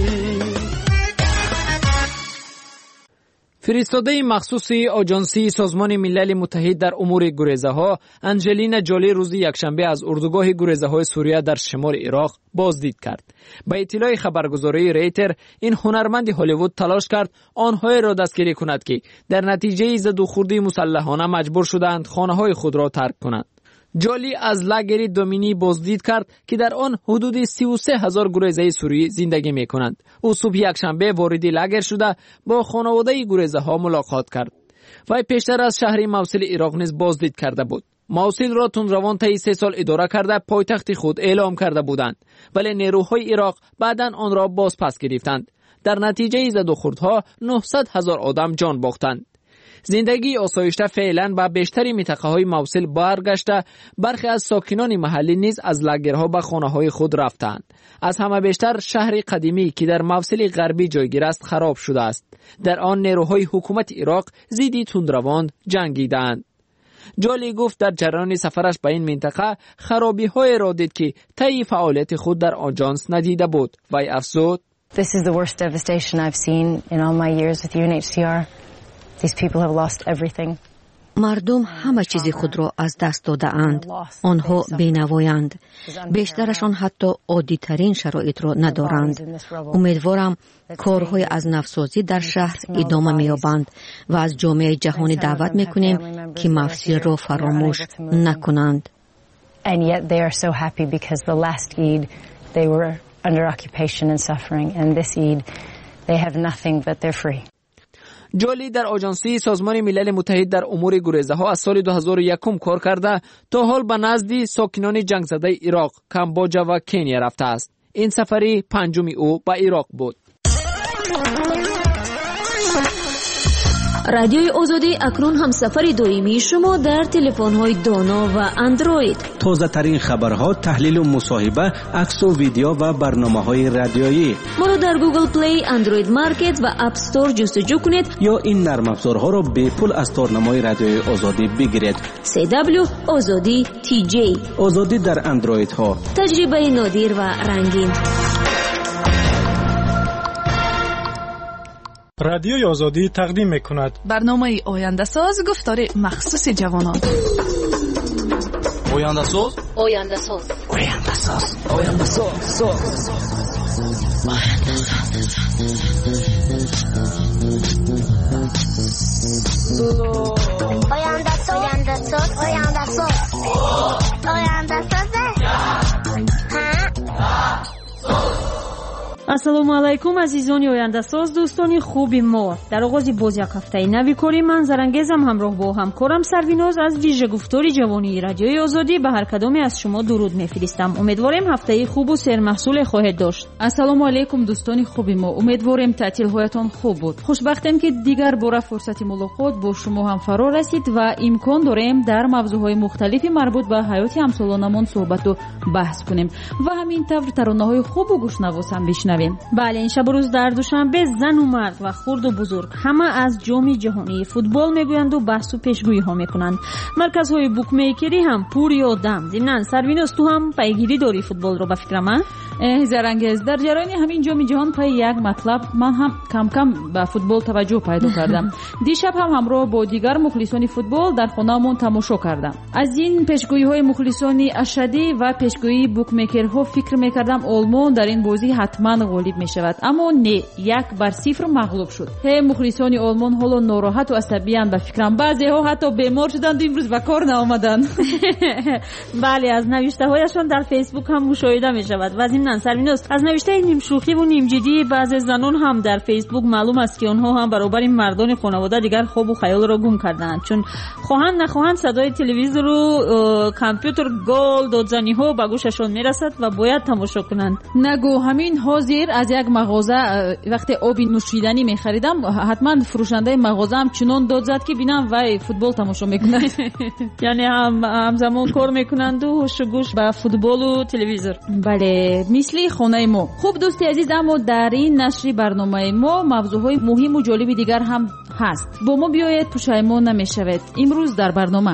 فرستاده مخصوصی آژانسی سازمان ملل متحد در امور گریزه‌ها انجلینا جولی روز یکشنبه از اردوگاه گریزه‌های سوریه در شمال عراق بازدید کرد. به اطلاع خبرگزاری ریتر، این هنرمند هالیوود تلاش کرد آنهایی را دستگیری کند که در نتیجه زدوخوردی مسلحانه مجبور شدند خانه‌های خود را ترک کنند. جولی از لاگر دومینی بازدید کرد که در آن حدود سی و سه هزار گریزه سوری زندگی می کنند. او صبح یکشنبه وارد لاگر شده با خانواده گریزه ها ملاقات کرد. وی پیشتر از شهر موصل عراق نیز بازدید کرده بود. موصل را تندروان طی سه سال اداره کرده پایتخت خود اعلام کرده بودند، ولی نیروهای عراق بعداً آن را باز پس گرفتند. در نتیجه زدوخوردها نهصد هزار آدم جان باختند. زندگی آسایشته فعلا به بیشتری منطقه‌های موصل برگشته، برخی از ساکنان محلی نیز از لاگرها به خانه‌های خود رفتند. از همه بیشتر شهر قدیمی که در موصل غربی جایگیر است خراب شده است. در آن نیروهای حکومت عراق ضد تندروان جنگیدند. جولی گفت در جریان سفرش به این منطقه خرابی‌های را دید که طی فعالیت خود در آژانس ندیده بود. وی افزود: This is the worst devastation I've seen in all my years with U N H C R. These people have lost everything. مردم همه چیز خود را از دست داده اند. آنها بینوایند. بیشترشان حتی عادی ترین شرایط را ندارند. امیدوارم کارهای از نفسازی در شهر ادامه می‌یابند و از جامعه جهانی دعوت می‌کنیم که مفصل را فراموش نکنند. And yet they are so happy because the last Eid they were under occupation and suffering, and this Eid they have nothing but they're free. جولی در آژانسی سازمان ملل متحد در امور گریزه ها از سال دو هزار و یک کار کرده تا حال به نزد ساکنان جنگ زده عراق، کامبوجا و کنیا رفته است. این سفری پنجمی او به عراق بود. رادیوی آزادی اکنون هم سفری دائمی شما در تلفن‌های دانا و اندروید. تازه ترین خبرها، تحلیل و مصاحبه، عکس و ویدیو و برنامه‌های رادیویی. ما را در گوگل پلی، اندروید مارکت و اپ استور جستجو کنید یا این نرم افزارها را به پول از تارنمای رادیوی آزادی بگیرید. سی دبلیو آزادی تی جی. آزادی در اندروید ها. تجربه نادر و رنگین. رادیوی آزادی تقدیم می‌کند برنامه آینده ساز، گفتار مخصوص جوانان. آینده ساز آینده ساز آینده ساز آینده ساز آینده ساز آینده ساز آینده ساز آینده ساز ассалому алайкум азизони ояндасоз, дӯстони хуби мо. дар оғози боз як ҳафтаи нави кори ман зарангезам ҳамроҳ бо ҳамкорам Сарвиноз аз вижагуфтори ҷавонии радиои озодӣ ба ҳар кадоме аз шумо дуруд мефиристам. умедворем ҳафтаи хубу сермаҳсуле хоҳед дошт. ассалому алайкум дӯстони хуби мо, умедворем таътилҳоятон хуб буд. хушбахтем ки дигар бора фурсати мулоқот бо шумо ҳам фаро расид ва имкон дорем дар мавзӯъҳои мухталифи марбут ба ҳаёти ҳамсолонамон суҳбату баҳс кунем ва ҳамин тавр таронаҳои хубу гӯшнавос ҳам бишнавем. бале иншабу рӯз дар душанбе зану мард ва хурду бузург ҳама аз ҷоми ҷаҳонии футбол мегӯянду баҳсу пешгӯиҳо мекунанд. марказҳои букмейкерӣ ҳам пури одам. зимнан Сарвиноз, ту ҳам пайгирӣ дорӣ футболро ба фикрама? э зарангез, дар ҷарони ҳамин ҷоми ҷаҳон пай як матлаб ман ҳам кам-кам ба футбол таваҷҷӯҳ пайдо кардам. дишаб ҳам ҳамроҳ бо дигар мухлисони футбол дар хонаамон тамошо кардам. аз ин пешгӯиҳои мухлисони ашадӣ ва пешгӯии букмекерҳо фикр мекардам олмон дар ин бозӣ ҳатман غالب می شود، اما نه، یک بر صفر مغلوب شد. هی مخلصان آلمان حالا ناراحت و عصبی اند. به فکرم بعضی ها حتی بیمار شدند و امروز به کار نیامدند. بله، از نوشته هایشان در فیسبوک هم مشاهده می شود. و ضمن سرمینوس از نوشته نیم شوخی و نیم جدی بعضی زنان هم در فیسبوک معلوم است که آنها هم برابر مردان خانواده دیگر خواب و خیال را گم کردند، چون خواهند نخواهند صدای تلویزیون و کامپیوتر گل دادزنی ها به گوششان میرسد و باید تماشا کنند. نگو همین حاضر از یک مغازه وقتی آب نوشیدنی می‌خریدم حتما فروشنده مغازه هم چنان داد زد که بینم وای فوتبال تماشا میکنند. یعنی هم همزمان کار میکنند و هوش و گوش به فوتبال و تلویزیون. بله، مثل خانه ما. خوب دوستی عزیز، اما در این نشر برنامه ما موضوعهای مهم و جالب دیگر هم هست. با ما بیایید پشیمان نمیشوید. امروز در برنامه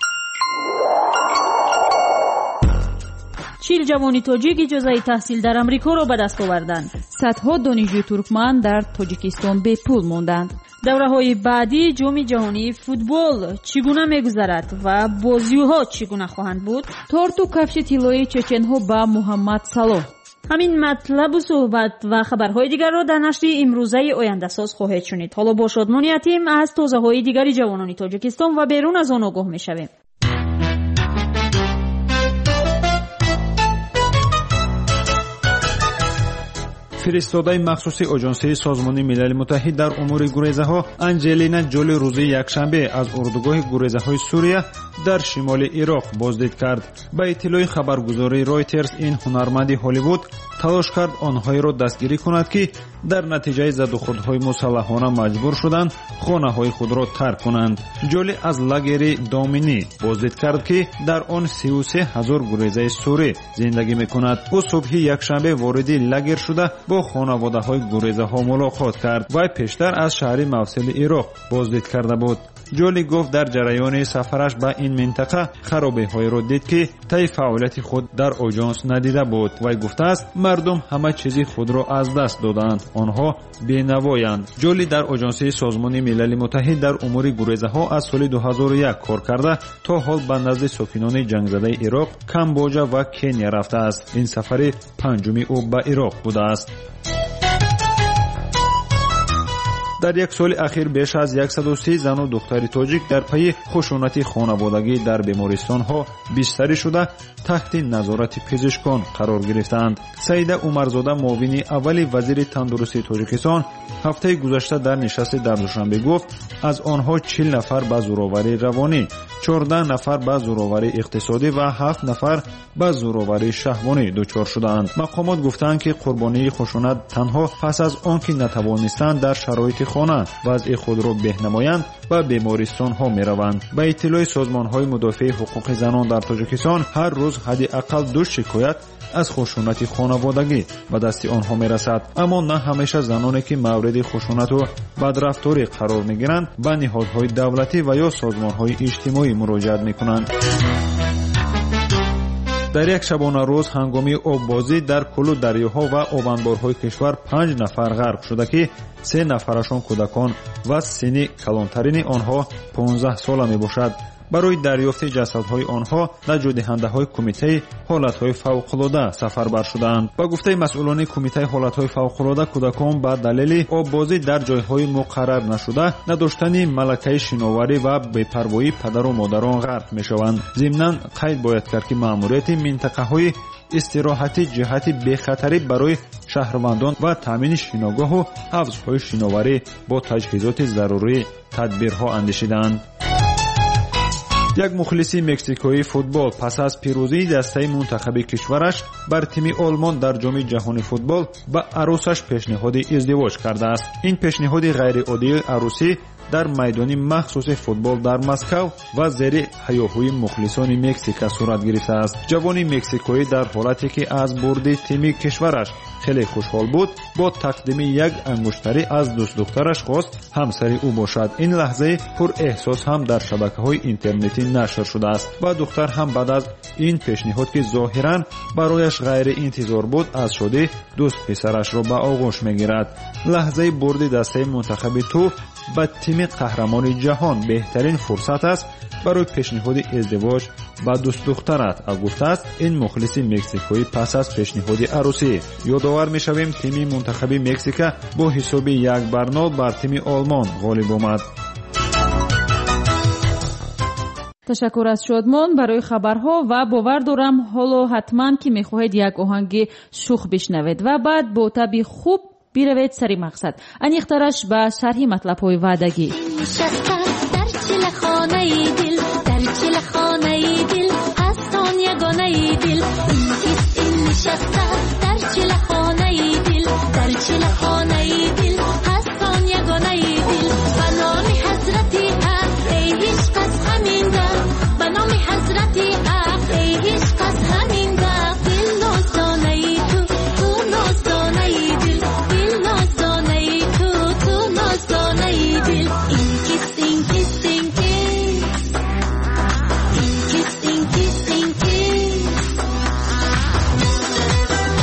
چهل جوانی تاجیک اجازه تحصیل در امریکا را به دست آوردند. صدها دانشجوی ترکمن در تاجیکستان به پول ماندند. دوره‌های بعدی جام جهانی فوتبال چگونه می‌گذرد و بازی‌ها چگونه خواهند بود؟ تورت و کفش طلایی چچن‌ها با محمد صلاح. همین مطلب و صحبت و خبرهای دیگر را در نشر امروزه آینده ساز خواهید شنید. حالا با شادمانی یتیم از تازه‌های دیگر جوانان تاجیکستان و بیرون از آن آگاه می‌شویم. фиристодаи махсуси оҷонсии созмони милали муттаҳид дар умури гурезаҳо Анҷелина Ҷоли рӯзи якшанбе аз урдугоҳи гурезаҳои Сурия дар шимоли Ироқ боздид кард. Ба иттилои хабаргузории Reuters, ин ҳунарманди Ҳолливуд талош кард онҳоеро дастгирӣ кунад, ки дар натиҷаи задухудҳои мусаллаҳона маҷбур шуданд хонаҳои худро тарк кунанд. Ҷоли аз лагери Домини боздид кард, ки дар он сию се ҳазор гурезаи сурӣ зиндагӣ мекунад. ӯ субҳи якшанбе вориди лагер шуда бо хонаводаҳои гурезаҳо мулоқот кард. вай пештар аз шаҳри мавсили Ироқ боздид карда буд. جولی گفت در جریان سفرش به این منطقه خرابی‌های را دید که طی فعالیت خود در آژانس ندیده بود. وی گفته است مردم همه چیزی خود را از دست دادند، آنها بینوایند. جولی در آژانس سازمان ملل متحد در امور گریزها از سال دو هزار و یک کار کرده تا حال به نزد ساکنان جنگزده عراق، کامبوجا و کنیا رفته است. این سفر پنجمی او به عراق بوده است. در یک سال اخیر بیش از صد و سی زن و دختر تاجیک در پی خشونت خانوادگی در بیمارستان ها بستری شده تحت نظارت پزشکان قرار گرفتند. سعیده عمرزاده معاون اول وزیر تندرستی تاجیکستان هفته گذشته در نشست در دوشنبه گفت از آنها چهل نفر به زورآوری روانی، چهارده نفر به زورآوری اقتصادی و هفت نفر به زورآوری شهوانی دچار شدند. مقامات گفتند که قربانی خشونت تنها پس از آنکه نتوانستند در شرایط خانه وضع خود را بهنمایند و بیمارستان ها می روند. به اطلاع سازمان های مدافع حقوق زنان در تاجیکستان هر روز حداقل دو شکایت از خشونت خانوادگی به دست آنها می رسد. اما نه همیشه زنانی که مورد خشونت و بدرفتاری قرار می گیرند به نهادهای دولتی و یا سازمان های اجتماعی مراجعت می کنند. در یک شبانه روز هنگامی آببازی در کل دریاها و آبانبارهای کشور پنج نفر غرق شده که سه نفرشان کودکان و سن کلانترین آنها پانزده ساله می باشد. برای دریافت جسدهای آنها نجات‌دهنده‌های کمیته حالت‌های فوق‌العاده سفربر شدند. با گفته مسئولان کمیته حالت‌های فوق‌العاده، کودکان با دلیل آببازی در جای‌های مقرر نشده، نداشتن ملکه شناوری و بی‌پروایی پدر و مادران غرق می‌شوند. ضمناً قید باید کرد که مأموریت منطقه‌های استراحتی جهت بخطری برای شهروندان و تامین شناگاه و حفظ‌های شناوری با تجهیزات ضروری تدبیرها اندیشیدند. یک مخلص مکزیکویی فوتبال پس از پیروزی دسته منتخب کشورش بر تیم آلمان در جام جهانی فوتبال به عروسش پیشنهاد ازدواج کرده است. این پیشنهاد غیر عادی عروسی در میدان مخصوص فوتبال در مسکو و زیر هیاهوی مخلصان مکزیک صورت گرفته است. جوان مکزیکویی در حالتی که از برد تیم کشورش خیلی خوشحال بود، با تقدیم یک انگشتری از دوست دخترش خواست همسر او باشد. این لحظه پر احساس هم در شبکه‌های اینترنتی نشر شده است و دختر هم بعد از این پیشنهاد که ظاهراً برایش غیر انتظار بود، از شده دوست پسرش را به آغوش می‌گیرد. لحظه برد دسته منتخب تو به تیم قهرمان جهان بهترین فرصت است برای پیشنهاد ازدواج با دوست دخترت، گفته است این مخلص مکزیکویی پس از پیشنهاد عروسی. یادآور می‌شویم تیم منتخب مکزیک با حساب یک بر نول بر تیم آلمان غالب آمد. تشکر از شادمان برای خبرها و باور دارم حالا حتما که می‌خواهید یک آهنگ شوخ بشنوید و بعد با طبع خوب بیروید سری مقصد. انیخترش به شرحی مطلب‌های وعدگی. در چل خانه دل، در چل خانه دل، هستان یگانه دل. این کس این نشسته در چل خانه دل، در چل خانه دل، هستان یگانه دل. به نام حضرت حق ای عشق از همین در، به نام حضرت حق ای عشق از همین در. دل نازدانه تو، تو نازدانه دل، دل نازدانه تو، تو نازدانه دل. این کس این کس این کس، این کس این کس این کس.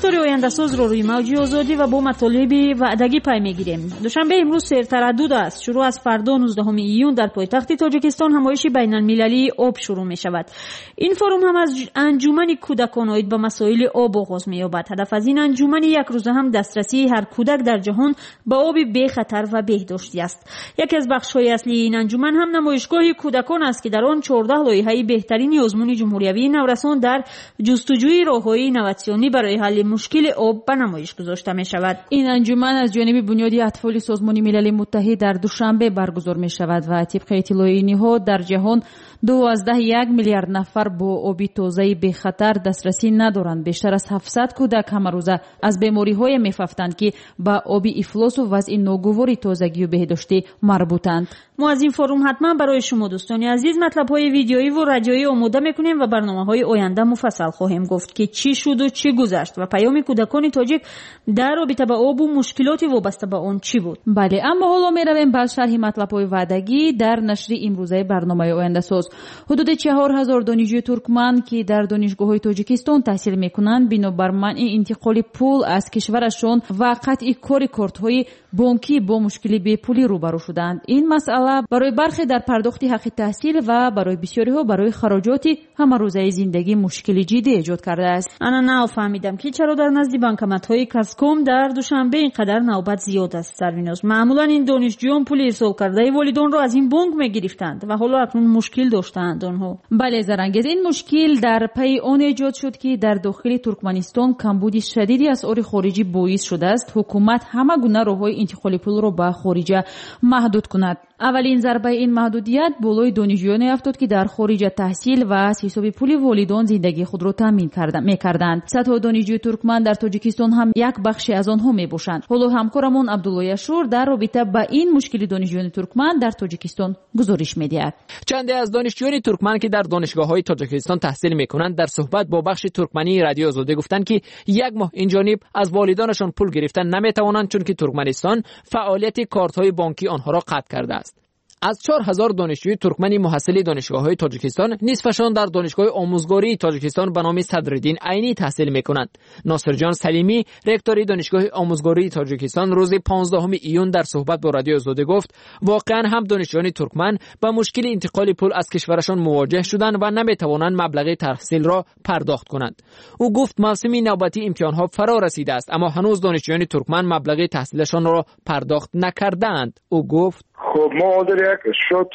گفتار آینده‌ساز رو روی موج آزادی و با مطالب وعدگی پی میگیریم. دوشنبه امروز سرتردد است. شروع از فردا نوزدهم ایون در پایتخت تاجیکستان همایش بین‌المللی آب شروع می شود. این فروم هم از انجمن کودکان آید به مسائل آب آغاز می یابد. هدف از این انجمن یک روزه هم دسترسی هر کودک در جهان به آب بی خطر و بهداشتی است. یکی از بخش‌های اصلی این انجمن هم نمایشگاه کودکان است که در آن چهارده لایحه بهترین آزمون جمهوری نورسان در جستجوی راه‌های اینواسیونی برای حل مشکل آب به نمایش گذاشته می شود. این انجمن از جانب بنیاد اطفال سازمان ملل متحد در دوشنبه برگزار می شود و طبق اطلاع نهاد در جهان دوازده یک میلیارد نفر با آب تازه بی خطر دسترسی ندارند. بیشتر از هفتصد کودک همه روزه از بیماری‌های می‌افتند که با آب افلاس و وضع ناگوار تازگی و بهداشتی مربوطند. ما از این فروم حتما برای شما دوستان عزیز مطلب‌های ویدیویی و رادیویی آماده می‌کنیم و برنامه‌های آینده مفصل خواهیم گفت که چی شد و چی گذشت و پیام کودکان تاجیک در رابطه با آب و مشکلات وابسته به آن چی بود. بله، اما حالا می‌رویم به شرح مطلب‌های وعدگی در نشر امروزه برنامه آینده ساز. حدود چهار هزار دانشجوی ترکمن که در دانشگاه‌های تاجیکستان تحصیل می‌کنند بنابر منع انتقال پول از کشورشان و قطع کار کارت‌های بانکی با مشکل بیپولی روبرو شدند. این مسئله برای برخی در پرداخت حق تحصیل و برای بسیاری‌ها برای خراجات همه‌روزه زندگی مشکل جدی ایجاد کرده است. انا نه فهمیدم که چرا در نزد بانکمت‌های کاسکوم در دوشنبه اینقدر نوبت زیاد است. سرویناز معمولا این دانشجویان پول ارسال کرده والدان را از این بانک می‌گرفتند و حالا اکنون مشکل داشتند آنها. بله زرنگیز، این مشکل در پی آن ایجاد شد که در داخل ترکمنستان کمبود شدیدی اسعار خارجی باعث شده است حکومت همه گونه راه‌های انتقال پول را به خارج محدود کند. اولین ضربه این محدودیت بالای دانشجویان افتاد که در خارج تحصیل و از حساب پول والدان زندگی خود را تامین می‌کردند. صدها دانشجوی ترکمن در تاجیکستان هم یک بخشی از آنها میباشند. حالا همکارمون عبدالله اشور در رابطه با این مشکل دانشجویان ترکمن در تاجیکستان گزارش می‌دهد. چند از دانشجویان ترکمن که در دانشگاه‌های تاجیکستان تحصیل می‌کنند در صحبت با بخش ترکمنی رادیو آزادی گفتند که یک ماه این جانب از والدانشان پول گرفتن نمی‌توانند چون که ترکمنستان فعالیت کارت‌های بانکی آنها را قطع کرده است. از چهار هزار دانشجوی ترکمنی محصل دانشگاه‌های تاجیکستان نصفشان در دانشگاه آموزگاری تاجیکستان به نام صدرالدین عینی تحصیل می‌کنند. ناصر جان سلیمی رکتور دانشگاه آموزگاری تاجیکستان روز پانزدهم ایون در صحبت با رادیو آزادی گفت واقعا هم دانشجویان ترکمن با مشکل انتقال پول از کشورشان مواجه شدند و نمی‌توانند مبلغ تحصیل را پرداخت کنند. او گفت موسم نوبتی امتحان‌ها فرا رسیده است اما هنوز دانشجویان ترکمن مبلغ تحصیلشان را پرداخت نکردند. او گفت خب ما حاضر یک شات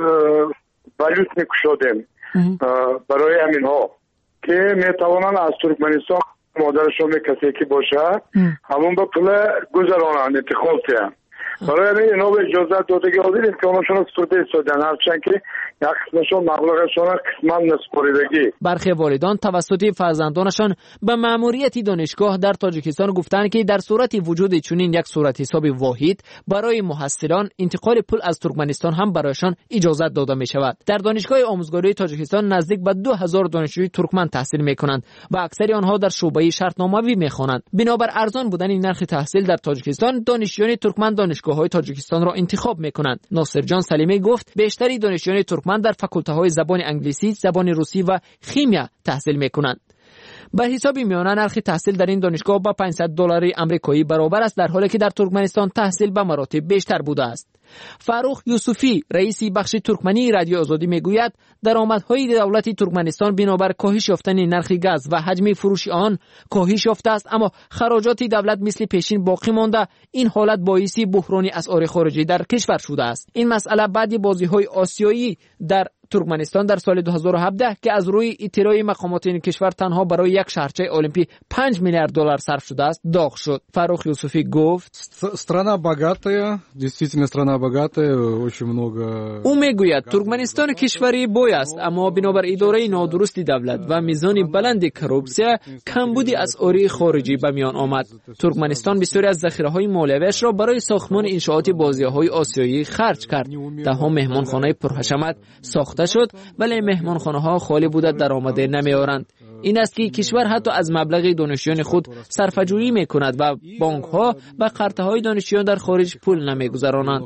والوت می‌کشادیم برای همین ها که میتوانند از ترکمنستان مادرشون کسی که باشه همون به پول گذرانند انتقال تیم برای همین اینا به اجازت دادگی حاضریم که اونشون از صورت استادن هرچند که یک قسمشون مبلغشون قسما نسپاریدگی. برخی والدان توسط فرزندانشان به ماموریت دانشگاه در تاجیکستان گفتند که در صورت وجود چنین یک صورت حساب واحد برای محصلان انتقال پول از ترکمنستان هم برایشان اجازت داده می شود. در دانشگاه آموزگاری تاجیکستان نزدیک به دو هزار دانشجوی ترکمن تحصیل می کنند و اکثر آنها در شعبه شرطنامه‌ای می خوانند. بنابر ارزان بودن این نرخ تحصیل در تاجیکستان دانشجویان ترکمن دانشگاه‌های تاجیکستان را انتخاب می کنند. ناصر جان سلیمی گفت بیشتری دانشجویان ترکمن در فاکولته‌های زبان انگلیسی، زبان روسی و شیمی تحصیل می‌کنند. به حساب میانه نرخ تحصیل در این دانشگاه با پانصد دلار آمریکایی برابر است در حالی که در ترکمنستان تحصیل به مراتب بیشتر بوده است. فاروق یوسفی رئیس بخش ترکمنی رادیو آزادی میگوید درآمدهای دولت ترکمنستان بنابر کاهش یافتن نرخ گاز و حجم فروش آن کاهش یافته است اما خراجات دولت مثل پیشین باقی مانده. این حالت باعث بحران اسعار خارجی در کشور شده است. این مسئله بعد بازی‌های آسیایی در ترکمنستان در سال دو هزار و هفده که از روی اطلاع مقامات این کشور تنها برای یک شهرچه المپی پنج میلیارد دلار صرف شده است داغ شد. فاروق یوسفی گفت страна богатая, действительно страна богатая, очень много. او میگوید ترکمنستان کشوری بوی است اما بنابر اداره نادرست دولت و میزان بلند کروپسیا کمبود اسعار خارجی به میان آمد. ترکمنستان بسیاری از ذخیره‌های مالیویش را برای ساختمان انشاءات بازی‌های آسیایی خرج کرد. ده‌ها مهمانخانه پرحشمت ساخته شد ولی مهمانخانه‌ها خالی بوده درآمد نمی‌آورند. این است که کشور حتی از مبلغ دانشجویان خود صرفه‌جویی می‌کند و بانک‌ها به قرضهای دانشجویان در خارج پول نمی‌گذرانند.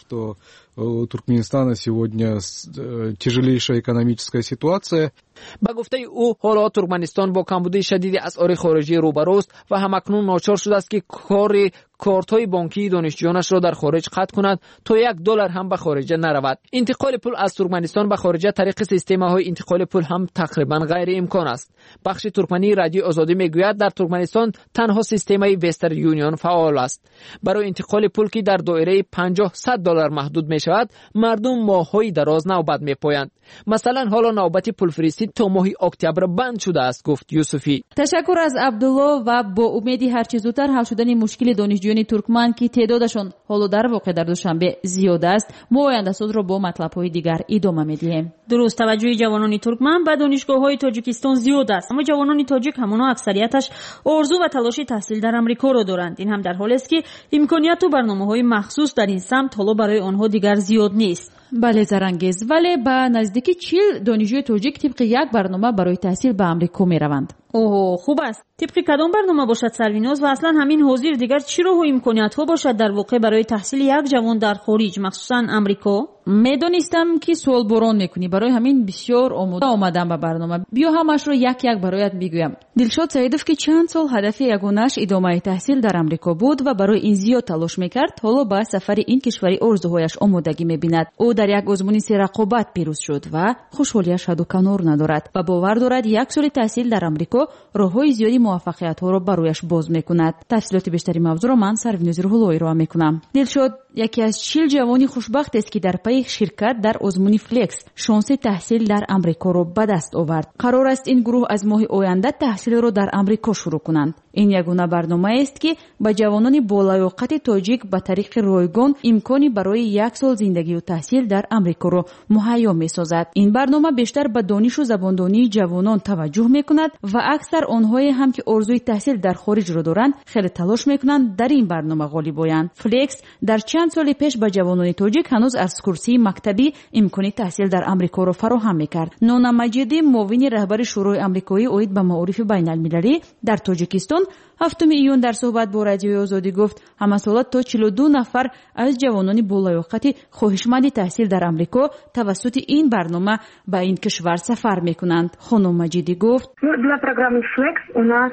У Туркменистана сегодня тяжелейшая экономическая ситуация. با گفته او حالا ترکمنستان با کمبود شدید اسعار خارجی روبروست و همکنون ناچار شده است که کار کارت‌های بانکی دانشجویانش را در خارج قطع کند تا یک دلار هم به خارج نرود. انتقال پول از ترکمنستان به خارج طریق سیستم‌های انتقال پول هم تقریبا غیر امکان است. بخش ترکمنی رادیو آزادی میگوید در ترکمنستان تنها سیستم وسترن یونیون فعال است. برای انتقال پول که در دایره پنجاه صد دلار محدود می شود، مردم ماه‌های دراز نوبت می‌پایند. مثلا حالا نوبت پولفرستی تا ماه اکتبر بند شده است، گفت یوسفی. تشکر از عبدالله و با امیدی هر چه زودتر حل شدن مشکل دانشجویان ترکمن که تعدادشان حالا در واقع در دوشنبه زیاد است، ما آینده ساز را با مطلب‌های دیگر ادامه می‌دهیم. درست، توجه جوانان ترکمن به دانشگاه‌های تاجیکستان زیاد است، اما جوانان تاجیک همانا اکثریتش آرزو و تلاش تحصیل در آمریکا را دارند. این هم در حالی است که امکانیت و برنامه‌های مخصوص در این سمت حالا برای آنها دیگر زیاد نیست. بله زرنگیز، ولی به نزدیکی چهل دانشجوی تاجیک طبق یک برنامه برای تحصیل به آمریکا می‌روند. اوه خوب است. طبق کدام برنامه باشد سرویناز و اصلا همین حاضر دیگر چی راه و امکانیت ها باشد در واقع برای تحصیل یک جوان در خارج مخصوصا آمریکا؟ میدونستم که سوال بران میکنی، برای همین بسیار آماده آمدم به برنامه. بیا همش رو یک یک برایت میگویم. دلشاد سعیدوف که چند سال هدف یگانه‌اش ادامه تحصیل در آمریکا بود و برای این زیاد تلاش میکرد، حالا با سفر این کشوری آرزوهایش آمادگی میبیند. او در یک آزمون رقابت پیروز شد و خوشحالیش حد و کنار ندارد و باور دارد یک سال تحصیل در آمریکا راههای زیادی موفقیت ها را برایش باز میکند. تفصیلات بیشتری موضوع را من سرویناز روح‌اللهی را میکنم. دلشاد یکی از چهل جوانی خوشبخت است که در پی شرکت در آزمون فلکس شانس تحصیل در آمریکا را به دست آورد. قرار است این گروه از ماه آینده تحصیل را در آمریکا شروع کنند. این یگانه برنامه است که به جوانان بالایاقت تاجیک به طریق رایگان امکانی برای یک سال زندگی و تحصیل در آمریکا را مهیا می‌سازد. این برنامه بیشتر به دانش و زباندانی جوانان توجه می‌کند و اکثر آنهایی هم که آرزوی تحصیل در خارج را دارند خیلی تلاش می‌کنند در این برنامه غالب آیند. فلکس در چند سال پیش به جوانان تاجیک هنوز از کرسی مکتبی امکانی تحصیل در آمریکا را فراهم می‌کرد. نونا مجیدی معاون رهبر شورای آمریکایی اوید به معارف بین‌المللی در تاجیکستان هفتم ایون در صحبت با رادیوی آزادی گفت همسالات تا چهل و دو نفر از جوانان بالایاقت خواهشمند تحصیل در آمریکا توسط این برنامه به این کشور سفر میکنند. خانم مجیدی گفت для программы Flex у нас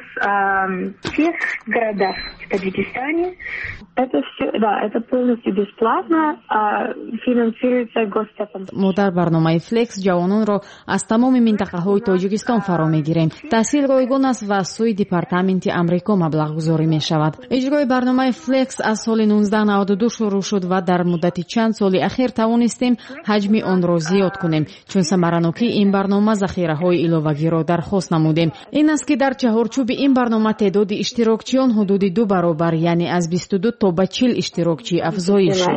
в всех городах в Таджикистане это все, да, это полностью бесплатно, финансируется государством. ما در برنامه فلکس جوانان را از تمام منطقه های تاجیکستان فرا میگیریم. تحصیل رایگان است و از سوی دپارتمنت آمریکا مبلغ گذاری می شود. اجرای برنامه فلکس از سال نوزده نود و دو شروع شد و در مدت چند سال اخیر توانستیم حجم آن را زیاد کنیم. چون ثمراناکی این برنامه ذخیره های علاوه‌ای را درخواست نمودیم. این است که در چهارچوب این برنامه تعداد اشتراکچیان حدود دو برابر یعنی از بیست و دو تا به چهل اشتراکچی افزایش شد.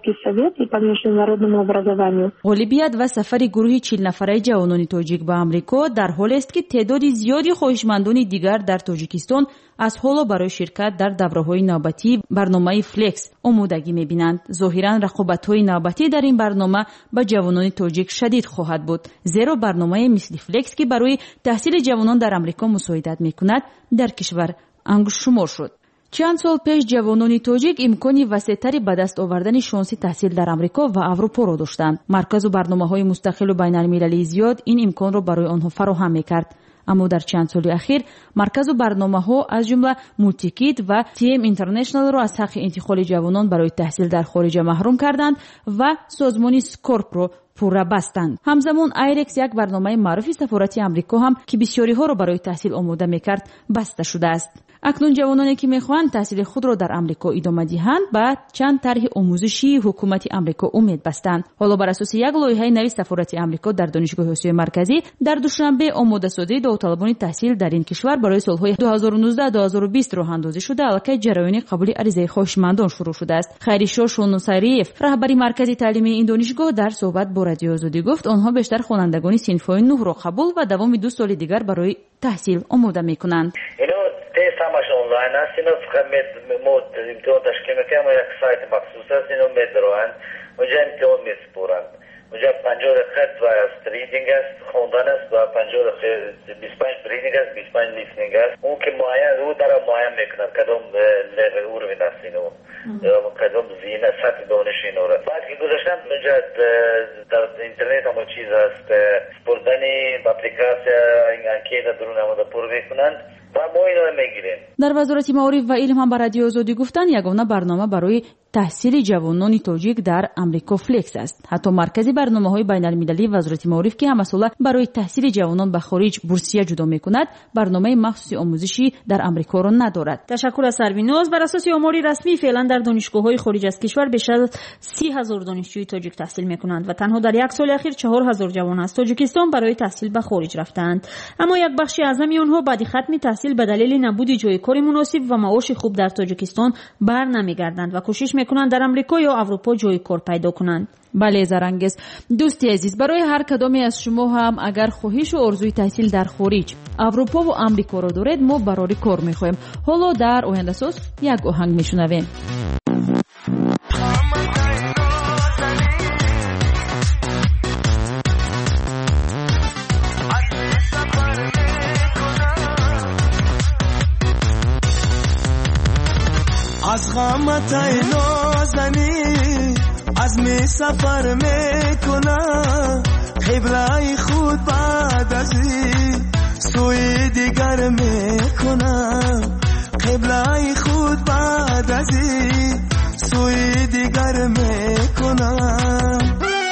غالبیت و سفر گروهی چهل نفره جوانان تاجیک به آمریکا در حالی است که تعداد زیادی خواهشمندان دیگر در تاجیکستان از حالا برای شرکت در دوره‌های نوبتی برنامه فلکس آمادگی می‌بینند. ظاهراً رقابت‌های نوبتی در این برنامه با جوانان تاجیک شدید خواهد بود، زیرا برنامه مثل فلکس که برای تحصیل جوانان در آمریکا مساعدت می‌کند در کشور انگشت شمار شد. چند سال پیش جوانان تاجیک امکانی وسیع‌تری به دست آوردن شانس تحصیل در آمریکا و اروپا را داشتند. مرکز و برنامه‌های مستقل و بین‌المللی زیاد این امکان را برای آنها فراهم می‌کرد. اما در چند سال اخیر مرکز و برنامه‌ها از جمله مولتیکیت و تیم اینترنشنال را از حق انتقال جوانان برای تحصیل در خارج محروم کردند و سازمان سکورپ را پورا بستند. همزمان ایرکس یک برنامه معروف سفارت آمریکا هم که بسیاری ها را برای تحصیل آماده می‌کرد بسته شده است. اکنون جوانانی که می‌خواهند تحصیل خود را در آمریکا ادامه دهند با چند طرح آموزشی حکومت آمریکا امید بستند. حالا بر اساس یک لایحه نوی سفارت آمریکا در دانشگاه آسیای مرکزی در دوشنبه آماده سازی داوطلبان تحصیل در این کشور برای سال‌های دو هزار و نوزده تا دو هزار و بیست راه اندازی شده. البته جریان قبول عریضه خواهشمندان شروع شده است. خیریشا شونوسریف رهبر مرکز تعلیمی این دانشگاه در صحبت با رادیو آزادی گفت آنها بیشتر خوانندگان صنف‌های نه را قبول و دوام دو سال دیگر برای تحصیل آماده می‌کنند. те самаш онлайн аст, ино фақат мод имтиҳон ташкил мекунем, як сайт махсус аст, ино медироянд, онҷа имтиҳон месупоранд. اونجا پنجاه خط و است ریدینگ است خوندن است و پنجاه بیست و پنج ریدینگ است بیست و پنج لیسنینگ است. اون که معین رو در معین میکنن کدوم لول او رو می‌نسین و کدوم زینه سطح دانش اینو را. بعد که گذاشتم اونجا در اینترنت هم چیز است سپردنی اپلیکاسیا این انکیت درون هم پر میکنن و ما اینو میگیریم. در وزارت معارف و علم هم به رادیو آزادی گفتن یگانه برنامه برای تحصیل جوانان تاجیک در امریکا فلکس است. حتی مرکزی برنامه‌های بین‌المللی وزارت معارف که مسئله برای تحصیل جوانان به خارج بورسیه جدا می‌کند، برنامه مخصوص آموزشی در امریکا را ندارد. تشکر از سرویناز. بر اساس آمار رسمی فعلا در دانشگاه‌های خارج از کشور بیش از سی هزار دانشجوی تاجیک تحصیل می‌کنند و تنها در یک سال اخیر چهار هزار جوان از تاجیکستان برای تحصیل به خارج رفتند. اما یک بخش اعظمی آنها بعد ختم تحصیل به دلیل نبود جای کار مناسب و معاش خوب در تاجیکستان بر نمیگردند و کوشش میکنند در امریکا یا اروپا جای کار پیدا کنند. بله زرنگز. دوستی عزیز، برای هر کدامی از شما هم اگر خواهش و آرزوی تحصیل در خارج اروپا و امریکا را دارید، ما برای کار میخوایم. حالا در آینده ساز یک آهنگ میشنویم. از غمت ای نازنی از می سفر میکنم قبله خود بعد از این سوی دیگر میکنم قبله خود بعد از این سوی دیگر میکنم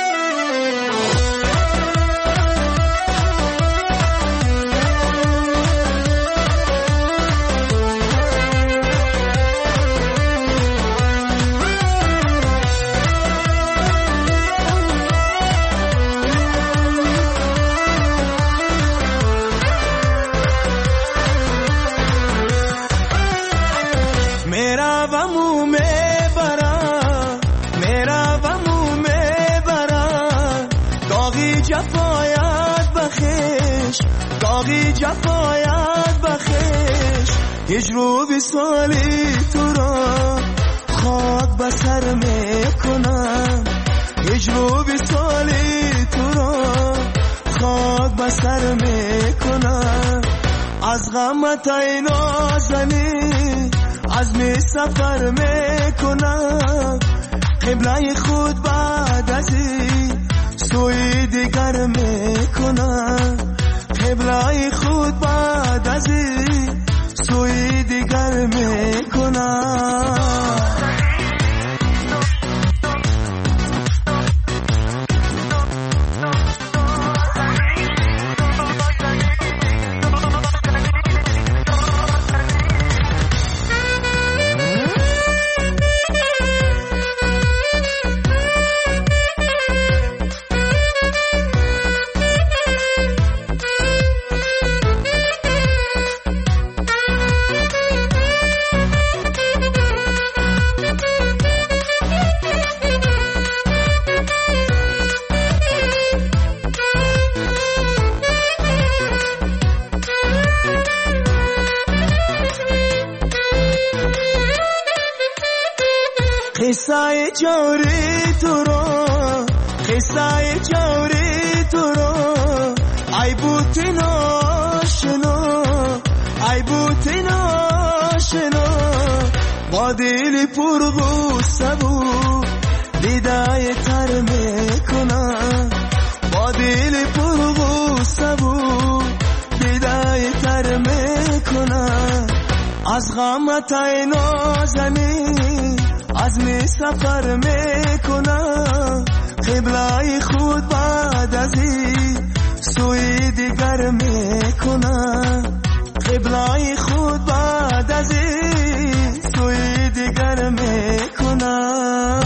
جفایت بخش هجر و وصالی تو را خاک به سر میکنم هجر و وصالی تو را خاک به سر میکنم از غمت ای نازنی از می سفر میکنم قبله خود بعد از این سوی دیگر میکنم قبله خود بعد از این سوی دیگر میکنم قصه جوری تو رو قصه جوری تو رو ای بوتی ناشنو ای بوتی ناشنو با دلی پر غصه بود دیدای تر میکنم با دلی پر غصه بود دیدای تر میکنم از غمت ای نازنی از می سفر میکنم قبله خود بعد از این سوی دیگر میکنم قبله خود بعد از این سوی دیگر میکنم.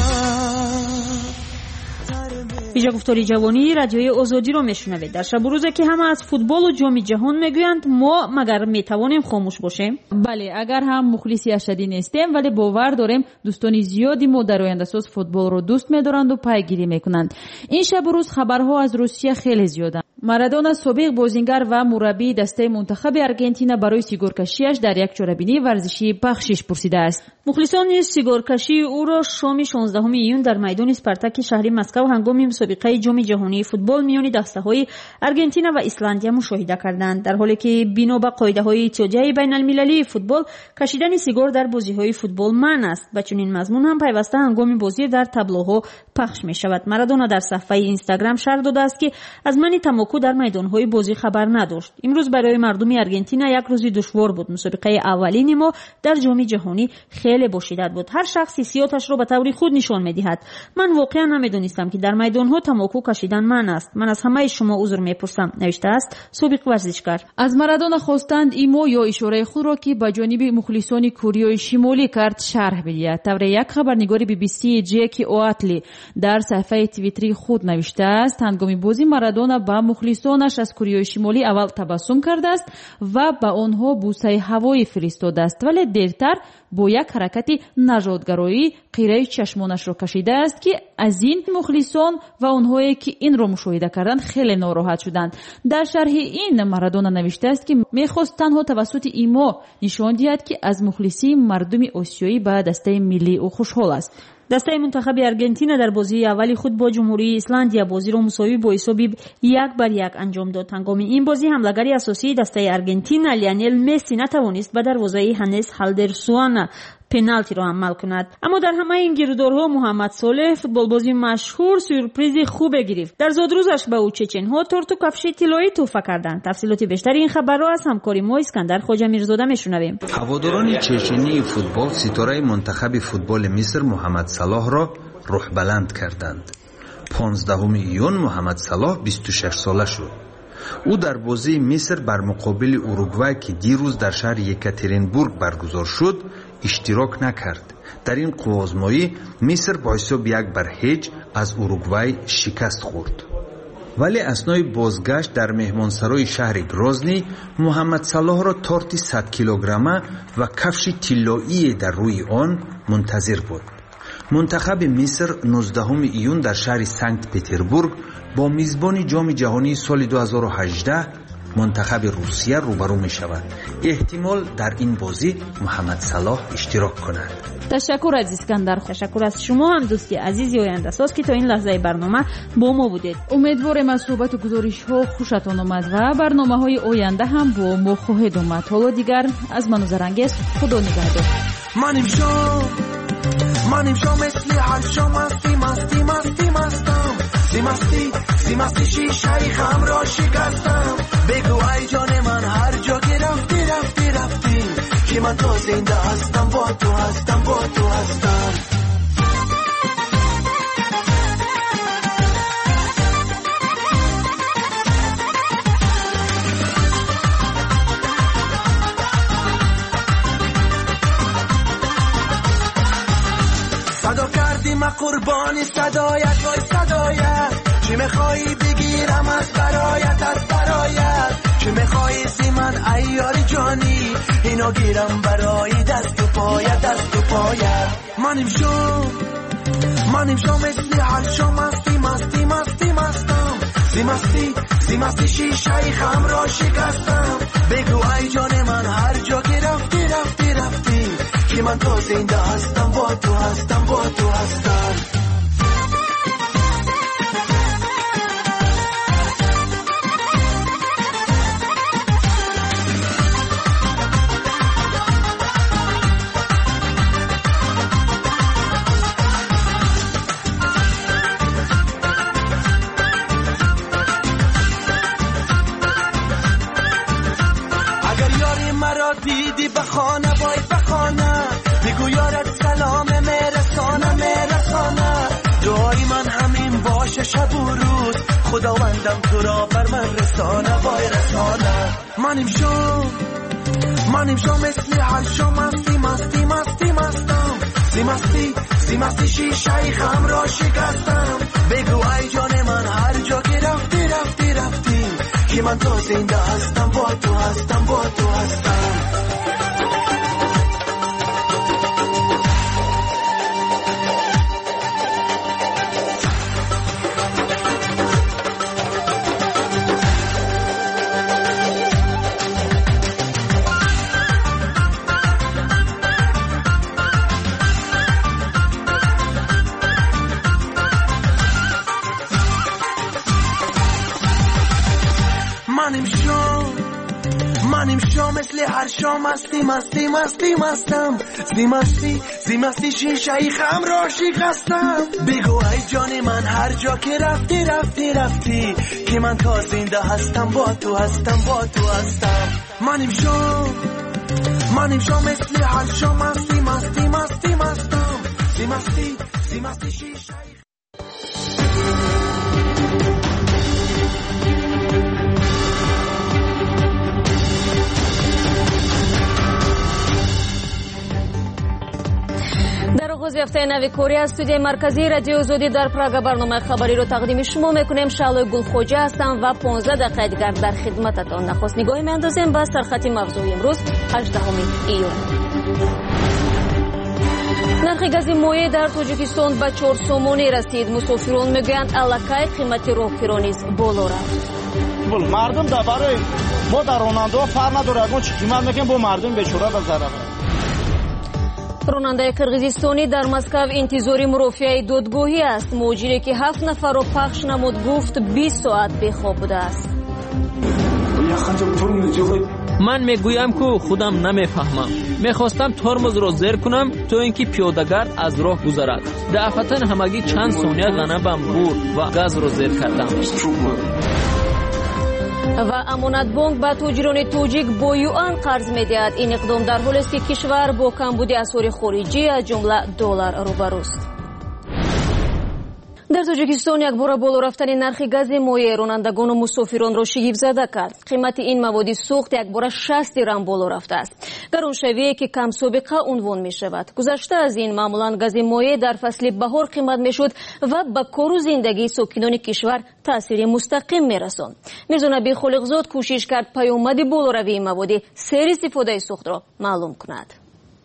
اینجا گفتاری جوانی رادیوی آزادی رو میشنوید. در شب و روزی که همه از فوتبال و جام جهان میگویند، ما مگر میتوانیم خاموش باشیم؟ بله، اگر هم مخلصی اشدی نیستیم ولی باور داریم دوستان زیادی ما در آینده ساز فوتبال رو دوست می‌دارند و پیگیری میکنند. این شب و روز خبرها از روسیه خیلی زیاده марадона собиқ бозингар ва мураббии дастаи мунтахаби Аргентина барои сигоркашиаш дар як чорабинии варзиши бахшиш пурсидааст. мухлисони сигоркашии ӯро шоми шонздаҳуми июн дар майдони Спартаки шаҳри Москав ҳангоми мусобиқаи ҷоми ҷаҳонии футбол миёни дастаҳои Аргентина ва Исландия мушоҳида карданд, дар ҳоле ки бино ба қоидаҳои Иттиҳодияи байналмилалии футбол кашидани сигор дар бозиҳои футбол манъ аст. ба чунин мазмун ҳам пайваста ҳангоми бозӣ дар таблоҳо пахш мешавад. марадона дар саҳифаи Инстаграм шарҳ додааст ки аз манъи тамоку дар майдонҳои бозӣ хабар надошт. имрӯз барои мардуми Аргентина як рӯзи душвор буд. мусобиқаи аввалини мо дар ҷоми ҷаҳонӣ хеле бошидат буд. ҳар шахс ҳиссиёташро ба таври худ нишон медиҳад. ман воқеан намедонистам ки дар майдонҳо тамоку кашидан манъ аст. ман аз ҳамаи шумо узр мепурсам, навиштааст собиқ варзишгар. аз марадона хостанд имо ё ишораи худро ки ба ҷониби мухлисони Кореяи Шимолӣ кард шарҳ бидиҳад. тавре як хабарнигори би би си Ҷеки Оатли дар саҳифаи твиттери худ навиштааст: ҳангоми бозӣ марадона ба мухлисонаш аз Кореяи Шимолӣ аввал табассум кардааст ва ба онҳо бусаи ҳавоӣ фиристодааст, вале дертар бо як ҳаракати нажодгароӣ қираи чашмонашро кашидааст ки аз ин мухлисон ва онҳое ки инро мушоҳида карданд хеле нороҳат шуданд. дар шарҳи ин марадона навиштааст ки мехост танҳо тавассути имо нишон диҳад ки аз мухлисии мардуми осиёӣ ба дастаи миллии ӯ хушҳол аст. дастаи мунтахаби Аргентина дар бозии аввали худ бо ҷумҳурии Исландия бозиро мусовӣ бо ҳисоби як бар як анҷом дод. ҳангоми ин бозӣ ҳамлагари асосии дастаи Аргентина Лионел Месси натавонист ба дарвозаи Ҳанес Халдерсуана пеналтиро амал кунад. аммо дар ҳамаи ин гирӯдорҳо Муҳаммад Солеҳ, футболбози машҳур, сюрпризи хубе гирифт. дар зодрӯзаш ба ӯ чеченҳо торту кафши тиллоӣ туҳфа карданд. тафсилоти бештари ин хабарро аз ҳамкори мо Искандар Хоҷамирзода мешунавем. ҳаводорони чечении футбол ситораи мунтахаби футболи Миср Муҳаммад Салоҳро рӯҳбаланд карданд. понздаҳуми июн Муҳаммад Салоҳ бисту шаш сола шуд. ӯ дар бозии Миср бар муқобили Уругвай ки дирӯз дар шаҳри Екатеринбург баргузор шуд, иштирок накард. дар ин қувозмоӣ Миср бо ҳисоби як бар ҳеҷ аз Уругвай шикаст хӯрд. вале аснои бозгашт дар меҳмонсарои шаҳри Грозний Муҳаммад Салоҳро торти сад килограмма ва кафши тиллоие дар рӯи он мунтазир буд. мунтахаби Миср нуздаҳуми июн дар шаҳри Санкт Петербург бо мизбони ҷоми ҷаҳонии соли ду ҳазору ҳаждаҳ мунтахаби Русия рӯбарӯ мешавад. эҳтимол дар ин бозӣ Муҳаммад Салоҳ иштирок кунад. ташаккур аз Искандар. ташаккур аз шумо ҳам дӯсти азизи ояндасоз ки то ин лаҳзаи барнома бо мо будед. умедворем аз суҳбату гузоришҳо хушатон омад ва барномаҳои оянда ҳам бо мо хоҳед омад. ҳоло дигар аз ману Зарангез худо нигаҳдор. маним шо маним шо мисли ҳар шо масти масти масти мастам зимасти зимасти шишаи хамро шикастам. бегу ай ҷони ман ҳар ҷо ки рафти рафти рафти ки ман то зинда ҳастам бо ту ҳастам бо ту ҳастам. صدا کردی ما قربانی صدایت وای صدایت چی میخوایی بگیرم از برایت از برایت چی میخوایی زی من ایاری جانی اینو گیرم برای دست و پایت دست و پایت. منیم شو منیم شو مثلی هر شو مستی مستی مستی مستم زی مستی زی مستی شیشه خم را شکستم. بگو ای جان من هر جا که رفتی رفتی رفتی که من تو زنده هستم با تو هستم با تو هستم. دیدی بخانه وای بخانه بگو یارت سلام میرسانه میرسانه. دعای من همین باشه شب و روز خداوندم تو را بر من رسانه وای رسانه. منیم شو منیم شو مثلی هر شو مستی مستی مستی مستم زی مستی زی مستی شیشه خم را شکستم. بگو ای جان من هر جا که رفتی رفتی رفتی که من تو زنده هستم با تو هستم با تو هستم. منیم شام منیم شام مثل هر شام مستی مستی مستی مستم زی مستی زی مستی شیشه ای خم را شکستم بگو ای جان من هر جا که رفتی رفتی رفتی که من تا زنده هستم با تو هستم با تو هستم منیم شام منیم شام مثل هر شام مستی مستی مستی مستم زی مستی زی مستی شیشه ای در آغاز هفته نو کاری از استودیوی مرکزی رادیو آزادی در پراگ برنامه خبری رو تقدیم شما میکنیم. شعله گلخوجه هستم و پانزده دقیقه دیگر در خدمتتان. نخست نگاهی میاندازیم به سرخط موضوع امروز هجدهم ایون. نرخ گاز مایع در تاجیکستان به چهار سومانی رسید. مسافران میگویند الکی قیمت راهگیرا نیز بالا رفت. مردم در برای ما در راننده ها فرق نداره، اگه چه قیمت میکنیم با مردم بیچاره به ضرر. راننده قرغیزستانی در مسکو انتظاری مرافعه دادگاهی است. مهاجری که هفت نفر را پخش نمود گفت بیست ساعت بیخواب بوده است. من میگویم که خودم نمیفهمم. میخواستم ترمز را زیر کنم تا اینکه پیاده‌گرد از راه گذرد. دفعتاً همگی چند ثانیه غنبم برد و گاز را زیر کردم. و امانت بانک به تاجران تاجیک با یوان قرض میدهد. این اقدام در حالی است که کشور با کمبود اسعار خارجی از جمله دلار روبروست. در تاجیکستان یک بار بالا رفتن نرخ گاز مایع رانندگان و مسافران را شگفت زده کرد. قیمت این مواد سوخت یک بار شصت درم بالا رفته است. گرانشویی که کم سابقه عنوان می شود. گذشته از این معمولا گاز مایع در فصل بهار قیمت می شد و به کار و زندگی ساکنان کشور تاثیر مستقیم می رساند. میرزا نبی خالقزاد کوشش کرد پیامد بالا روی این مواد سیر استفاده سوخت را معلوم کند.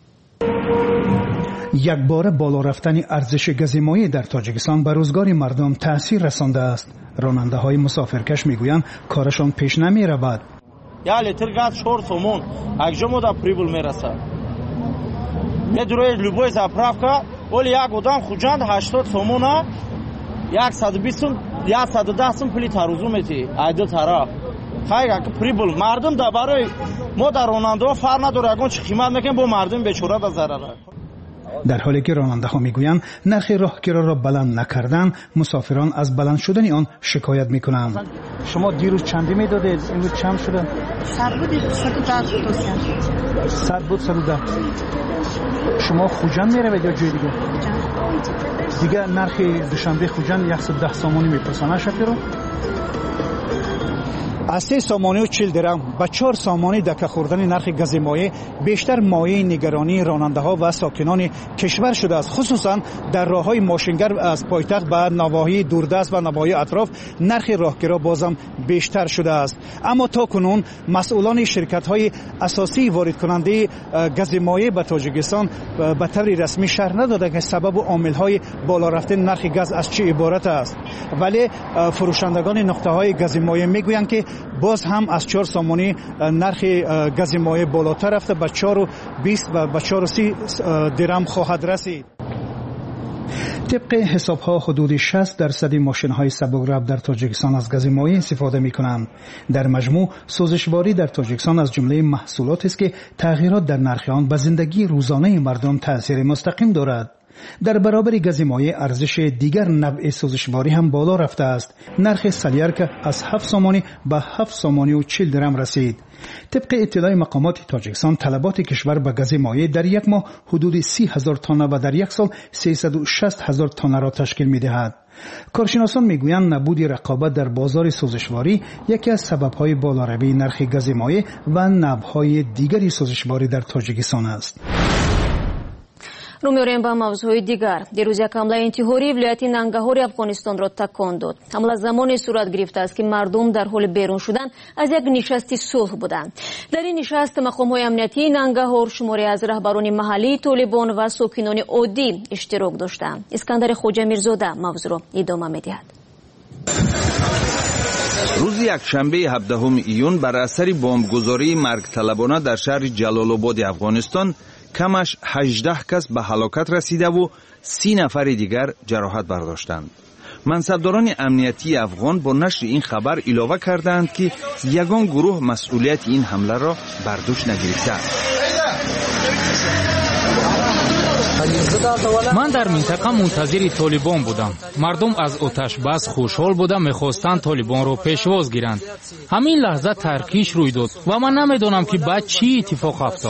یک بار بالا رفتن ارزش گاز مایع در تاجیکستان بر روزگار مردم تاثیر رسانده است. راننده های مسافرکش میگویند کارشان پیش نمی رود. یک لیتر گاز چهار سومون اگه ما در پریبل میرسه. میدروی لوبوی زاپراوکا ولی یک آدم خوجاند هشتاد سومونه صد و بیست صد و ده سوم پلی تروزو میتی ایدو طرف. خیلی که پریبل مردم در برای ما در راننده ها فرق نداره، اگه چه قیمت میکنیم با مردم بیچاره به ضرره. در حالی که راننده ها میگویند نرخ راهگیرا را بلند نکردن، مسافران از بلند شدن آن شکایت میکنند. شما دیروز چندی میدادید؟ امروز چند شده؟ صد بود صد و ده. صد بود صد و ده. شما خوجند میروید یا جای دیگه؟ دیگه نرخ دوشنبه خوجند صد و ده سامانی میپرسانه شفی رو؟ از سه سامانی و چهل درم به چهار سامانی دکه خوردن نرخ گاز مایع بیشتر مایه نگرانی راننده ها و ساکنان کشور شده است. خصوصا در راههای ماشینگر از پایتخت به نواحی دوردست و نواحی اطراف نرخ راهگیرا بازم بیشتر شده است. اما تا کنون مسئولان شرکت های اساسی وارد کننده گاز مایع به تاجیکستان به طور رسمی شرح نداده که سبب و عامل های بالا رفتن نرخ گاز از چه عبارت است. ولی فروشندگان نقطه های گاز مایع میگویند که باز هم از چهار سامانی نرخ گاز مایع بالاتر رفته به چهار و بیست و به چهار و سی درم خواهد رسید. طبق حساب ها حدود شصت درصد ماشین های سبک در تاجیکستان از گاز مایع استفاده می کنند. در مجموع سوزشواری در تاجیکستان از جمله محصولاتی است که تغییرات در نرخ آن به زندگی روزانه مردم تاثیر مستقیم دارد. در برابر گاز مایع ارزش دیگر نوع سوزشواری هم بالا رفته است. نرخ سلیارک از هفت سامانی به هفت سامانی و چهل درم رسید. طبق اطلاع مقامات تاجیکستان طلبات کشور به گاز مایع در یک ماه حدود سی هزار تانه و در یک سال سیصد و شصت هزار تانه را تشکیل می دهد. کارشناسان میگویند نبود رقابت در بازار سوزشواری یکی از سبب‌های بالارفته نرخ گاز مایع و نوع‌های دیگری سوزشواری در تاجیکستان است. رو می‌آوریم به موضوع دیگر. دیروز یک حمله انتحاری ولایت ننگاهار افغانستان را تکان داد. حمله زمانی صورت گرفته است که مردم در حال بیرون شدن از یک نشست صلح بودند. در این نشست مقام‌های امنیتی ننگاهار شماری از رهبران محلی طالبان و ساکنان عادی اشتراک داشتند. اسکندر خوجا میرزاده موضوع را ادامه می‌دهد. روز یکشنبه هفدهم ایون بر اثر بمبگذاری مرگ طلبانه در شهر جلال آباد افغانستان کمش هجده کس به هلاکت رسیده و سی نفر دیگر جراحت برداشتند. منصبداران امنیتی افغان با نشر این خبر علاوه کردند که یگان گروه مسئولیت این حمله را بر دوش نگرفته است. من در منطقه منتظر طالبان بودم. مردم از آتش بس خوشحال بودند، می‌خواستند طالبان را پیشواز گیرند. همین لحظه ترکیش روی داد و من نمی‌دانم که بعد چی اتفاق افتاد.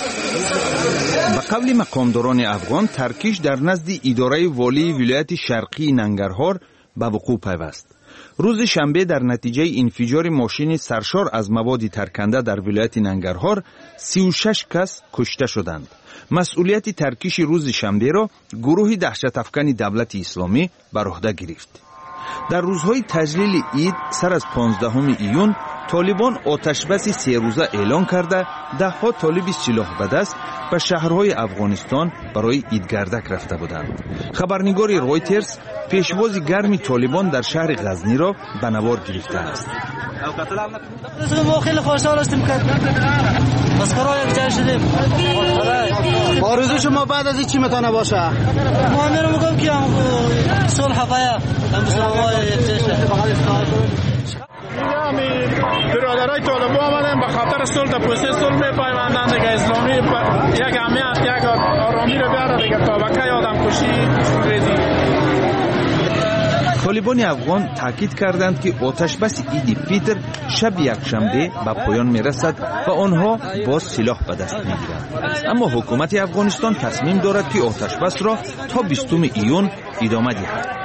به قول مقامداران افغان، ترکیش در نزد اداره والی ولایت شرقی ننگرهار به وقوع پیوست. روز شنبه در نتیجه انفجار ماشین سرشار از مواد ترکنده در ولایت ننگرهار سی و شش کس کشته شدند. مسئولیت ترکیش روز شنبه را گروه دهشت افکن دولت اسلامی بر عهده گرفت. در روزهای تجلیل عید سر از پانزدهم ایون طالبان آتشبس سه روزه اعلان کرده دهها طالب سلاح به دست به شهرهای افغانستان برای عیدگردک رفته بودند. خبرنگار رویترز پیشواز گرم طالبان در شهر غزنی را به نوار گرفته است. ما خیلی خوشحال هستیم که مسکرای یک جای شدیم. آرزو شما بعد از این چی میتونه باشه؟ ما میرم میگم که صلح باید هم مسلمان یک جای شدیم. برادرای طالبان آمدن به خاطر صلح در پروسه صلح میپیوندند دیگه. اسلامی یک امنیت یک آرامی رو بیاره دیگه تا بکه آدم کشی ریزی. طالبان افغان تاکید کردند که آتشبس عید فیتر شب یکشنبه به پایان میرسد و آنها باز سلاح به دست میگیرند. اما حکومت افغانستان تصمیم دارد که آتشبس را تا بیستم ایون ادامه دهد.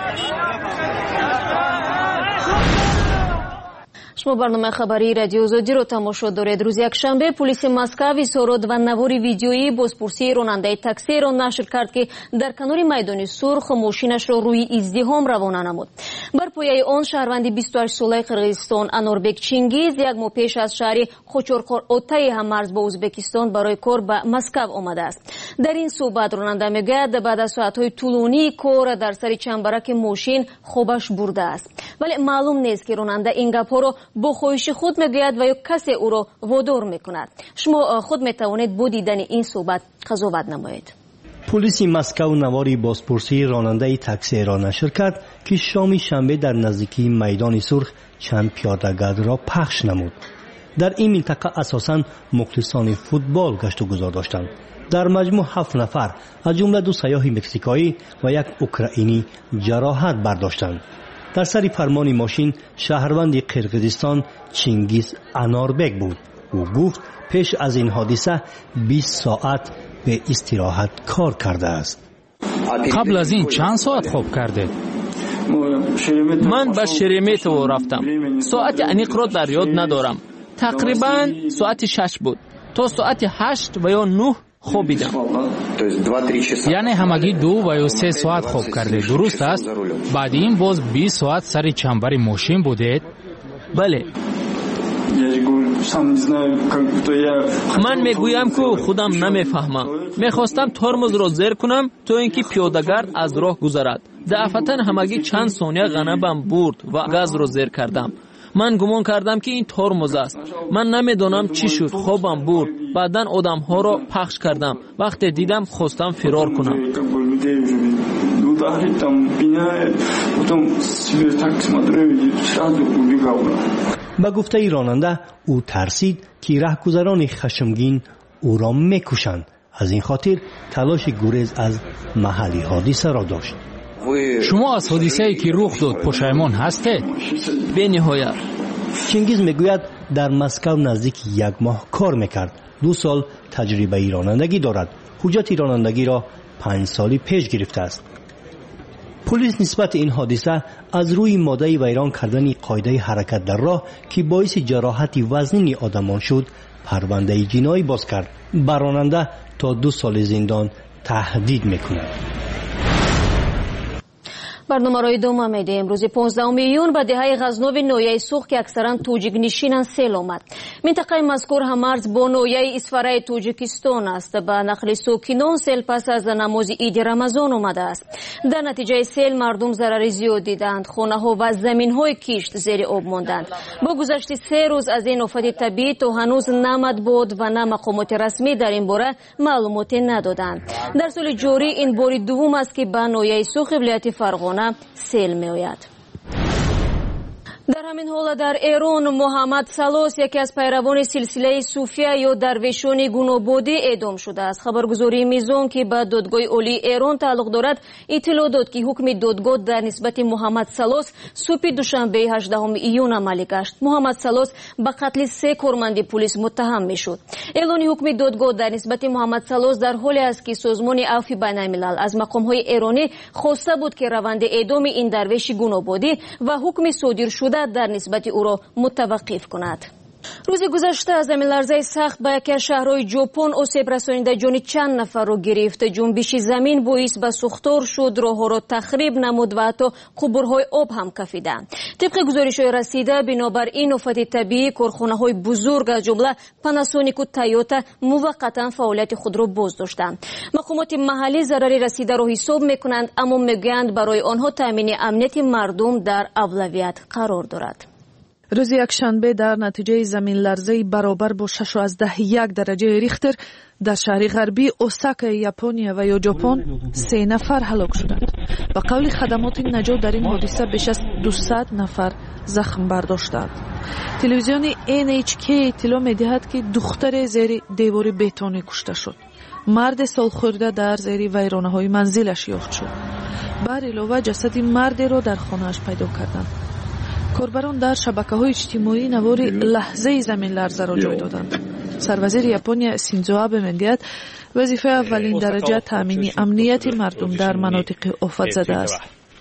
شما برنامه خبری رادیو آزادی رو تماشا دارید. روز یکشنبه پلیس مسکو اظهارات و نواری ویدیویی بازپرسی راننده تاکسی را نشر کرد که در کنار میدان سرخ ماشینش را روی ازدحام روانه نمود. بر پایه آن شهروند بیست و هشت ساله قرقیزستان انوربек چینگیز یک ماه پیش از شهر خوچورخور اوتای هم مرز با ازبکستان برای کار به مسکو آمده است. در این صحبت راننده میگوید بعد از ساعت‌های طولانی کار در سر چنبرک ماشین خوابش برده است، ولی معلوم نیست که راننده این گپ‌ها را با خواهش خود میگوید و یا کسی او را وادار میکند. شما خود میتوانید با دیدن این صحبت قضاوت نمایید. پلیس مسکو نواری بازپرسی راننده تاکسی را نشر کرد که شام شنبه در نزدیکی میدان سرخ چند پیاده‌گرد را پخش نمود. در این منطقه اساساً مخلصان فوتبال گشت و گذار داشتند. در مجموع هفت نفر از جمله دو سیاه مکزیکایی و یک اوکراینی جراحت برداشتند. در سر فرمان ماشین شهروند قرقیزستان چینگیز انوربek بود. او گفت پیش از این حادثه بیست ساعت به استراحت کار کرده است. قبل از این چند ساعت خواب کرده؟ من به شریمیتو رفتم. ساعت انیق را در یاد ندارم. تقریبا ساعت شش بود تا ساعت هشت و یا نه خوابیدم. یعنی همگی دو و یا سه ساعت خواب کرده، درست است؟ بعد این باز بیست ساعت سر چنبر ماشین بودید؟ بله. من میگویم که خودم نمیفهمم. میخواستم ترمز را زیر کنم تا اینکه پیاده‌گرد از راه گذرد. دفعتاً همگی چند ثانیه غنبم برد و گاز را زیر کردم. من گمان کردم که این ترمز است. من نمیدونم چی شد، خوابم برد. بعداً آدم ها را پخش کردم. وقتی دیدم خواستم فرار کنم. با گفته راننده او ترسید که رهگذران خشمگین او را میکشند. از این خاطر تلاش گریز از محل حادثه را داشت. شما از حادثه‌ای که رخ داد پشیمان هستید؟ به نهایت. چینگیز میگوید در مسکو نزدیک یک ماه کار میکرد. دو سال تجربه رانندگی دارد. حجت رانندگی را پنج سالی پیش گرفته است. پلیس نسبت این حادثه از روی ماده ویران کردن قاعده حرکت در راه که باعث جراحت وزنی آدمان شد پرونده جنایی باز کرد. بر راننده تا دو سال زندان تهدید میکند. برنامه را ادامه میدیم. امروز پانزدهم ایون به دهه غزنوی نویه سوخ که اکثرا توجیک نشینان سیل آمد. منطقه مذکور هم مرز با نویه اسفرای توجیکستان است. به نقل ساکنان سیل پس از نماز عید رمضان آمده است. در نتیجه سیل مردم ضرر زیاد دیدند. خانه ها و زمین های کشت زیر آب ماندند. با گذشت سه روز از این آفت طبیعی تا هنوز نه مطبوعات و نه مقامات رسمی در این باره معلوماتی ندادند. در سال جاری این بار دوم است که به نویه سوخ ولایت فرغانه صادقانه سیل می آید. در همین حال در ایران محمد سلوس یکی از پیروان سلسله صوفیه یا درویشان گونابادی اعدام شده است. خبرگزاری میزان که به دادگاه عالی ایران تعلق دارد اطلاع داد که حکم دادگاه در نسبت محمد سلوس صبح دوشنبه هجدهم ایون عملی گشت. محمد سلوس به قتل سه کارمند پلیس متهم میشد. اعلان حکم دادگاه در نسبت محمد سلوس در حالی است که سازمان عفو بین الملل از مقام‌های ایرانی خواسته بود که روند اعدام این درویش گونابادی و حکم صادر شده در نسبت او را متوقف کند. روز گذشته از زمین لرزه سخت به یکی از شهرهای ژاپن آسیب رسانیده جان چند نفر را گرفت. جنبش زمین باعث به سوختار شد، راهها را تخریب نمود و حتی قبرهای آب هم کفیدند. طبق گزارش‌های رسیده بنابر این آفت طبیعی کارخانه‌های بزرگ از جمله پاناسونیک و تویوتا موقتا فعالیت خود را باز داشتند. مقامات محلی ضرری رسیده را حساب می‌کنند اما می‌گویند برای آنها تامین امنیت مردم در اولویت قرار دارد. روز یکشنبه در نتیجه زمین لرزه برابر با شش و ده یک درجه ریختر در شهر غربی اوساکا ژاپن و ژاپن سه نفر هلاک شدند. با قول خدمات نجات در این حادثه بیش از دویست نفر زخم برداشتند. تلویزیون ان اچ کی اطلاع می‌دهد که دختر زیر دیوار بتونی کشته شد. مرد سالخورده در زیر ویرانه‌های منزلش یافت شد. بر علاوه جسد مرد را در خانه‌اش پیدا کردند. کاربران در شبکه‌های اجتماعی نوار لحظه زمین لرزه را جای دادند. سروزیر ژاپن شینزو آبه میگوید وظیفه اولین درجه تامین امنیت مردم در مناطق آفت زده است.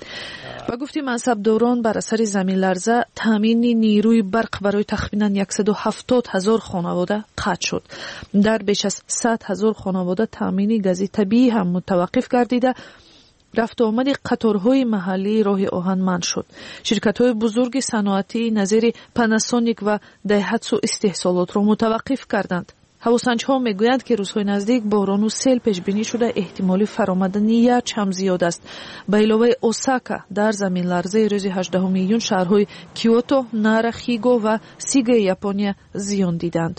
با گفته منصبداران بر اثر زمین لرزه تامین نیروی برق برای تخمینا صد و هفتاد هزار خانواده قطع شد. در بیش از صد هزار خانواده تامین گاز طبیعی هم متوقف گردیده. رفت و آمد قطارهای محلی راه آهن منع شد. شرکت‌های بزرگ صنعتی نظیر پاناسونیک و دایهاتسو استحصالات را متوقف کردند. هواسنج‌ها میگویند که روزهای نزدیک باران و سیل پیش بینی شده، احتمال فرآمدن یخ هم زیاد است. به علاوه اوساکا در زمین لرزه روز هجدهم ایون شهرهای کیوتو، نارا، هیگو و سیگا ژاپن زیان دیدند.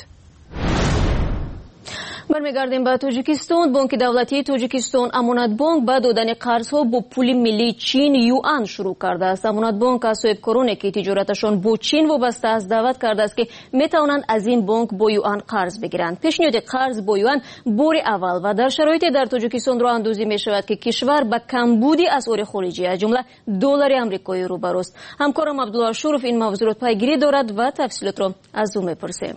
برمیگردیم به تاجیکستان. بانک دولتی تاجیکستان امانت بانک با دادن قرضها با پول ملی چین یوان شروع کرده است. امانت بانک از صاحبکارانی که تجارتشان با چین وابسته است دعوت کرده است که میتوانند از این بانک با یوان قرض بگیرند. پیشنهاد قرض با یوان بار اول و در شرایطی در تاجیکستان راه اندازی می شود که کشور با کمبودی اسعار خارجی از جمله دلار آمریکایی روبروست. همکارم عبدالله شروف این موضوع را پیگیری دارد و تفصیلات را از او میپرسیم.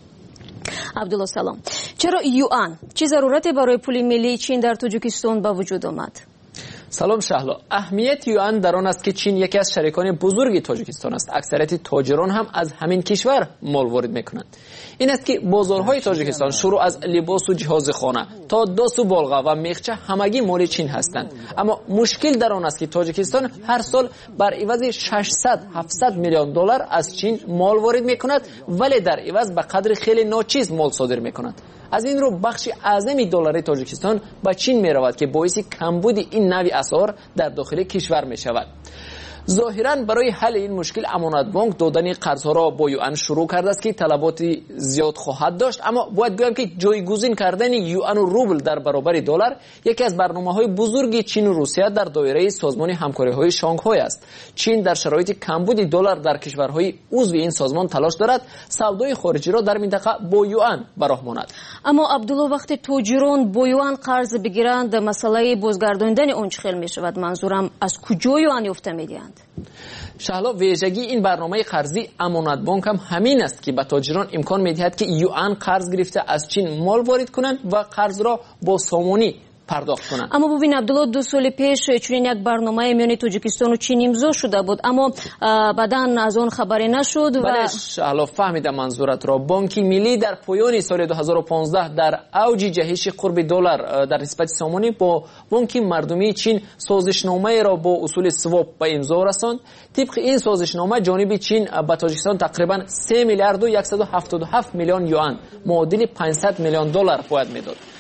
عبدالله سلام. چرا یوان؟ چه ضرورتی برای پول ملی چین در تاجیکستان به وجود آمد؟ سلام شهلا. اهمیت یوان در آن است که چین یکی از شریکان بزرگ تاجیکستان است. اکثریت تاجران هم از همین کشور مال وارد میکنند. این است که بازارهای تاجیکستان شروع از لباس و جهاز خانه تا داس و بالغ و میخچه همگی مال چین هستند. اما مشکل در آن است که تاجیکستان هر سال بر عوض ششصد هفتصد میلیون دلار از چین مال وارد میکند ولی در عوض به قدر خیلی ناچیز مال صادر میکند. از این رو بخش اعظمی دلاری تاجیکستان به چین می رود که باعث کمبود این نوع اسعار در داخل کشور می شود. ظاهراً برای حل این مشکل امانت بانک دادن قرض‌ها را با یوان شروع کرده است که طلباتی زیاد خواهد داشت، اما باید بگم که جایگزین کردن یوان و روبل در برابر دلار یکی از برنامه‌های بزرگ چین و روسیه در دایره سازمان همکاری‌های شانگهای است. چین در شرایط کمبود دلار در کشورهای عضو این سازمان تلاش دارد سودای خارجی را در منطقه با یوان به راه ماند. اما عبدالله وقتی تاجران با یوان قرض بگیرند مسئله بازگرداندن اون چه خیلی می‌شود؟ منظورم از کجا یوان یافته می‌دهند؟ شهلا ویژگی این برنامه قرضی امانت بانک هم همین است که به تاجران امکان می‌دهد که یوان قرض گرفته از چین مال وارد کنند و قرض را با سامانی پرداخت کنند. اما ببین عبدالله دو سال پیش چنین یک برنامه میان تاجیکستان و چین امضا شده بود اما بعداً از آن خبری نشد و بله شهلا فهمیدم منظورت را. بانک ملی در پایان سال دو هزار و پانزده در اوج جهش قرب دلار در نسبت سامانی با بانک مردمی چین سازشنامه را با اصول سواپ به امضا رساند. طبق این سازشنامه جانب چین به تاجیکستان تقریباً سه میلیارد و صد و هفتاد و هفت میلیون یوان معادل پانصد میلیون دلار باید میداد.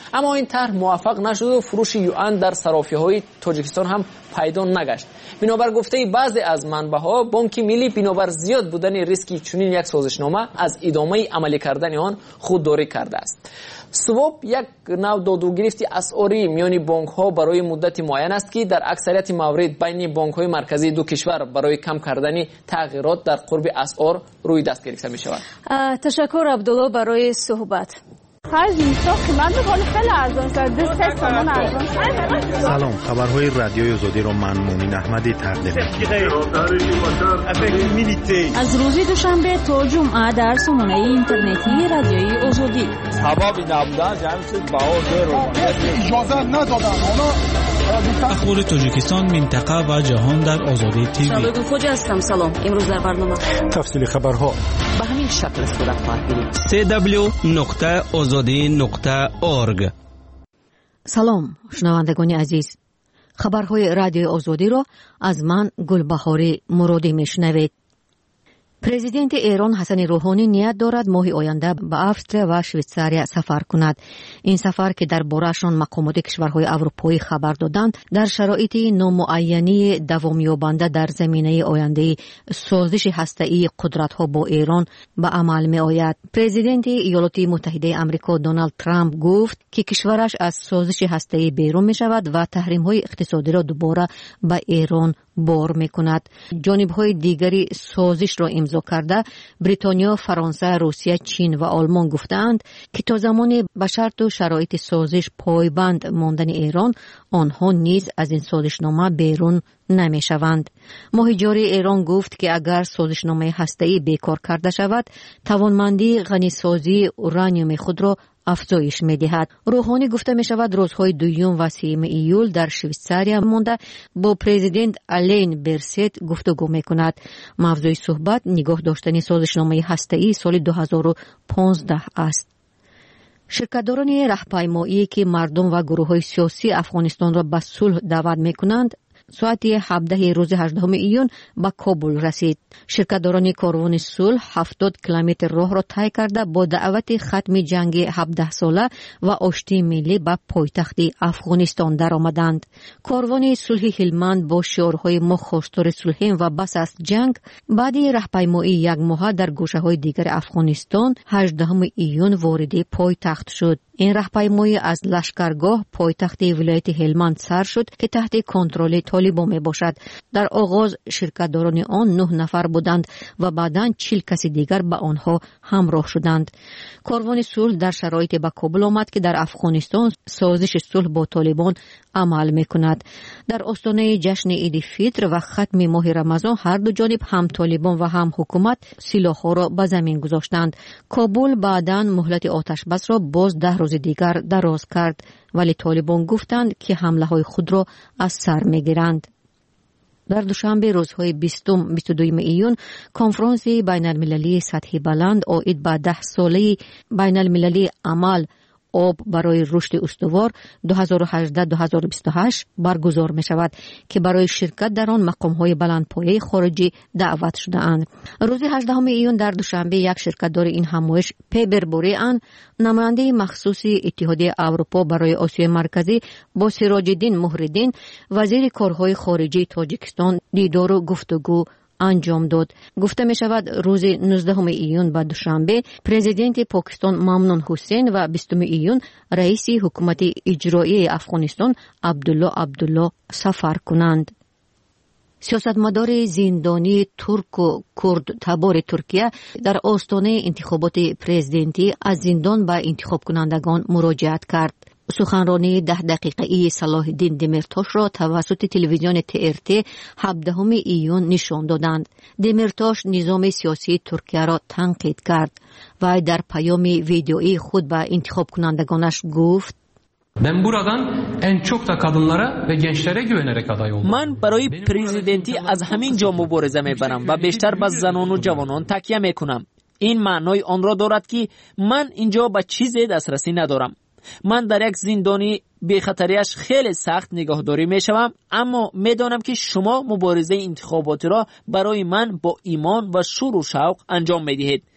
اما این طرح موفق نشد و فروش یوان در صرافی‌های تاجیکستان هم پیدا نگشت. بنابر گفته بعضی از منبع‌ها، بانک ملی بنابر زیاد بودن ریسک چنین یک سازشنامه از ادامه عملی کردن آن خودداری کرده است. سواب یک نوع داد و گرفت اسعاری میان بانک‌ها برای مدت معین است که در اکثریت موارد بین بانک‌های مرکزی دو کشور برای کم کردن تغییرات در قرب اسعار روی دست گرفته می‌شود. تشکر عبدالله برای صحبت. سلام، خبرهای رادیوی آزادی را من مومن احمدی تقدیم می‌کنم. از روز دوشنبه تا جمعه در سامانه اینترنتی رادیوی آزادی. سبب نبودن جمعیت بهادر اجازه ندادن. اخبار تاجیکستان، منطقه و جهان در آزادی تیوی. شبگون خوجه هستم. سلام. امروز در برنامه تفصیل خبرها به همین شکل صورت خواهد گرفت. سی دبلیو نقطه آزادی نقطه اورگ. سلام شنوندگان عزیز، خبرهای رادیو آزادی را از من گلبهاری مرادی میشنوید. پرزیدنت ایران حسن روحانی نیت دارد ماه آینده به افریقا و شویتزاریا سفر کند. این سفر که در باره‌شان مقامات کشورهای اروپایی خبر دادند، در شرایط نامعینی دوام یابنده در زمینه آینده سازش هسته‌ای قدرت‌ها با ایران به عمل می‌آید. پرزیدنت ایالات متحده آمریکا دونالد ترامپ گفت که کشورش از سازش هسته‌ای بیرون می‌شود و تحریم‌های اقتصادی را دوباره به ایران بار می‌کند. جانب‌های دیگری سازش را امضا کرده بریتانیا، فرانسه، روسیه، چین و آلمان گفتند که تا زمانی به شرط و شرایط سازش پایبند ماندن ایران، آنها نیز از این سازشنامه بیرون نمی‌شوند. ماه جاری ایران گفت که اگر سازشنامه هسته‌ای بیکار کرده شود، توانمندی غنیسازی اورانیوم خود را افزایش می‌دهد. روحانی گفته می‌شود روزهای دوم و سوم ایول در شویتزاریا مانده با پرزیدنت آلین برست گفتگو می‌کند. موضوع صحبت نگاه داشتن سازشنامه هسته‌ای سال دو هزار و پانزده است. شرکت‌داران راهپیمایی که مردم و گروه‌های سیاسی افغانستان را به صلح دعوت می‌کنند، ساعت هفده روز هجدهم ایون به کابل رسید. شرکت‌داران کاروان صلح هفتاد کیلومتر راه را طی کرده با دعوت ختم جنگ هفده ساله و آشتی ملی به پایتخت افغانستان درآمدند. کاروان صلح هلمند با شعارهای ما خواستار صلحیم و بس است جنگ، بعد راهپیمایی یک ماه در گوشه‌های دیگر افغانستان هجدهم ایون وارد پایتخت شد. این راهپیمایی از لشکرگاه پایتخت ولایت هلمند سر شد که تحت کنترل طالبان می باشد. در آغاز شرکت‌داران آن نه نفر بودند و بعداً چهل کسی دیگر به آنها همراه شدند. کاروان صلح در شرایط به کابل آمد که در افغانستان سازش صلح با طالبان عمل می کند. در آستانه جشن عید فطر و ختم ماه رمضان هر دو جانب هم طالبان و هم حکومت سلاح‌ها را به زمین گذاشتند. کابل بعداً مهلت آتش بس را باز ده روز دیگر دراز کرد، ولی طالبان گفتند که حمله های خود را از سر میگیرند. در دوشنبه روزهای بیستم بیست و دوم ایون کنفرانس بین المللی سطحی بلند عاید به ده ساله بین المللی عمل آب برای رشد استوار دو هزار و هجده تا دو هزار و بیست و هشت برگزار می شود که برای شرکت در آن مقام های بلندپایه خارجی دعوت شده اند. روز هجدهم ایون در دوشنبه یک شرکت‌دار این همایش پیبر بوریان، نماینده مخصوص اتحادیه اروپا برای آسیای مرکزی با سراج الدین مهرالدین وزیر کارهای خارجی تاجیکستان دیدار و گفتگو انجام داد. گفته می شود روز نوزدهم ایون به دوشنبه پرزیدنت پاکستان ممنون حسین و بیستم ایون رئیس حکومت اجرایی افغانستان عبدالله عبدالله سفر کنند. سیاستمدار زندانی ترک و کرد تبار ترکیه در آستانه انتخابات پرزیدنتی از زندان به انتخاب کنندگان مراجعت کرد. سخنرانی ده دقیقه‌ای صلاح الدین دمرتاش را توسط تلویزیون تی ار تی هفدهم ایون نشان دادند. دمرتاش نظام سیاسی ترکیه را تنقید کرد و در پیام ویدیویی خود به انتخاب کنندگانش گفت: Ben buradan en çok da kadınlara ve gençlere güvenerek aday oldum. من برای پرزیدنتی از همین جا مبارزه میبرم و بیشتر به زنان و جوانان تکیه میکنم. این معنای آن را دارد که من اینجا به چیزی دسترسی ندارم. من در یک زندانی بی خطریش خیلی سخت نگهداری میشوم، اما میدانم که شما مبارزه انتخاباتی را برای من با ایمان و شور و شوق انجام میدهید.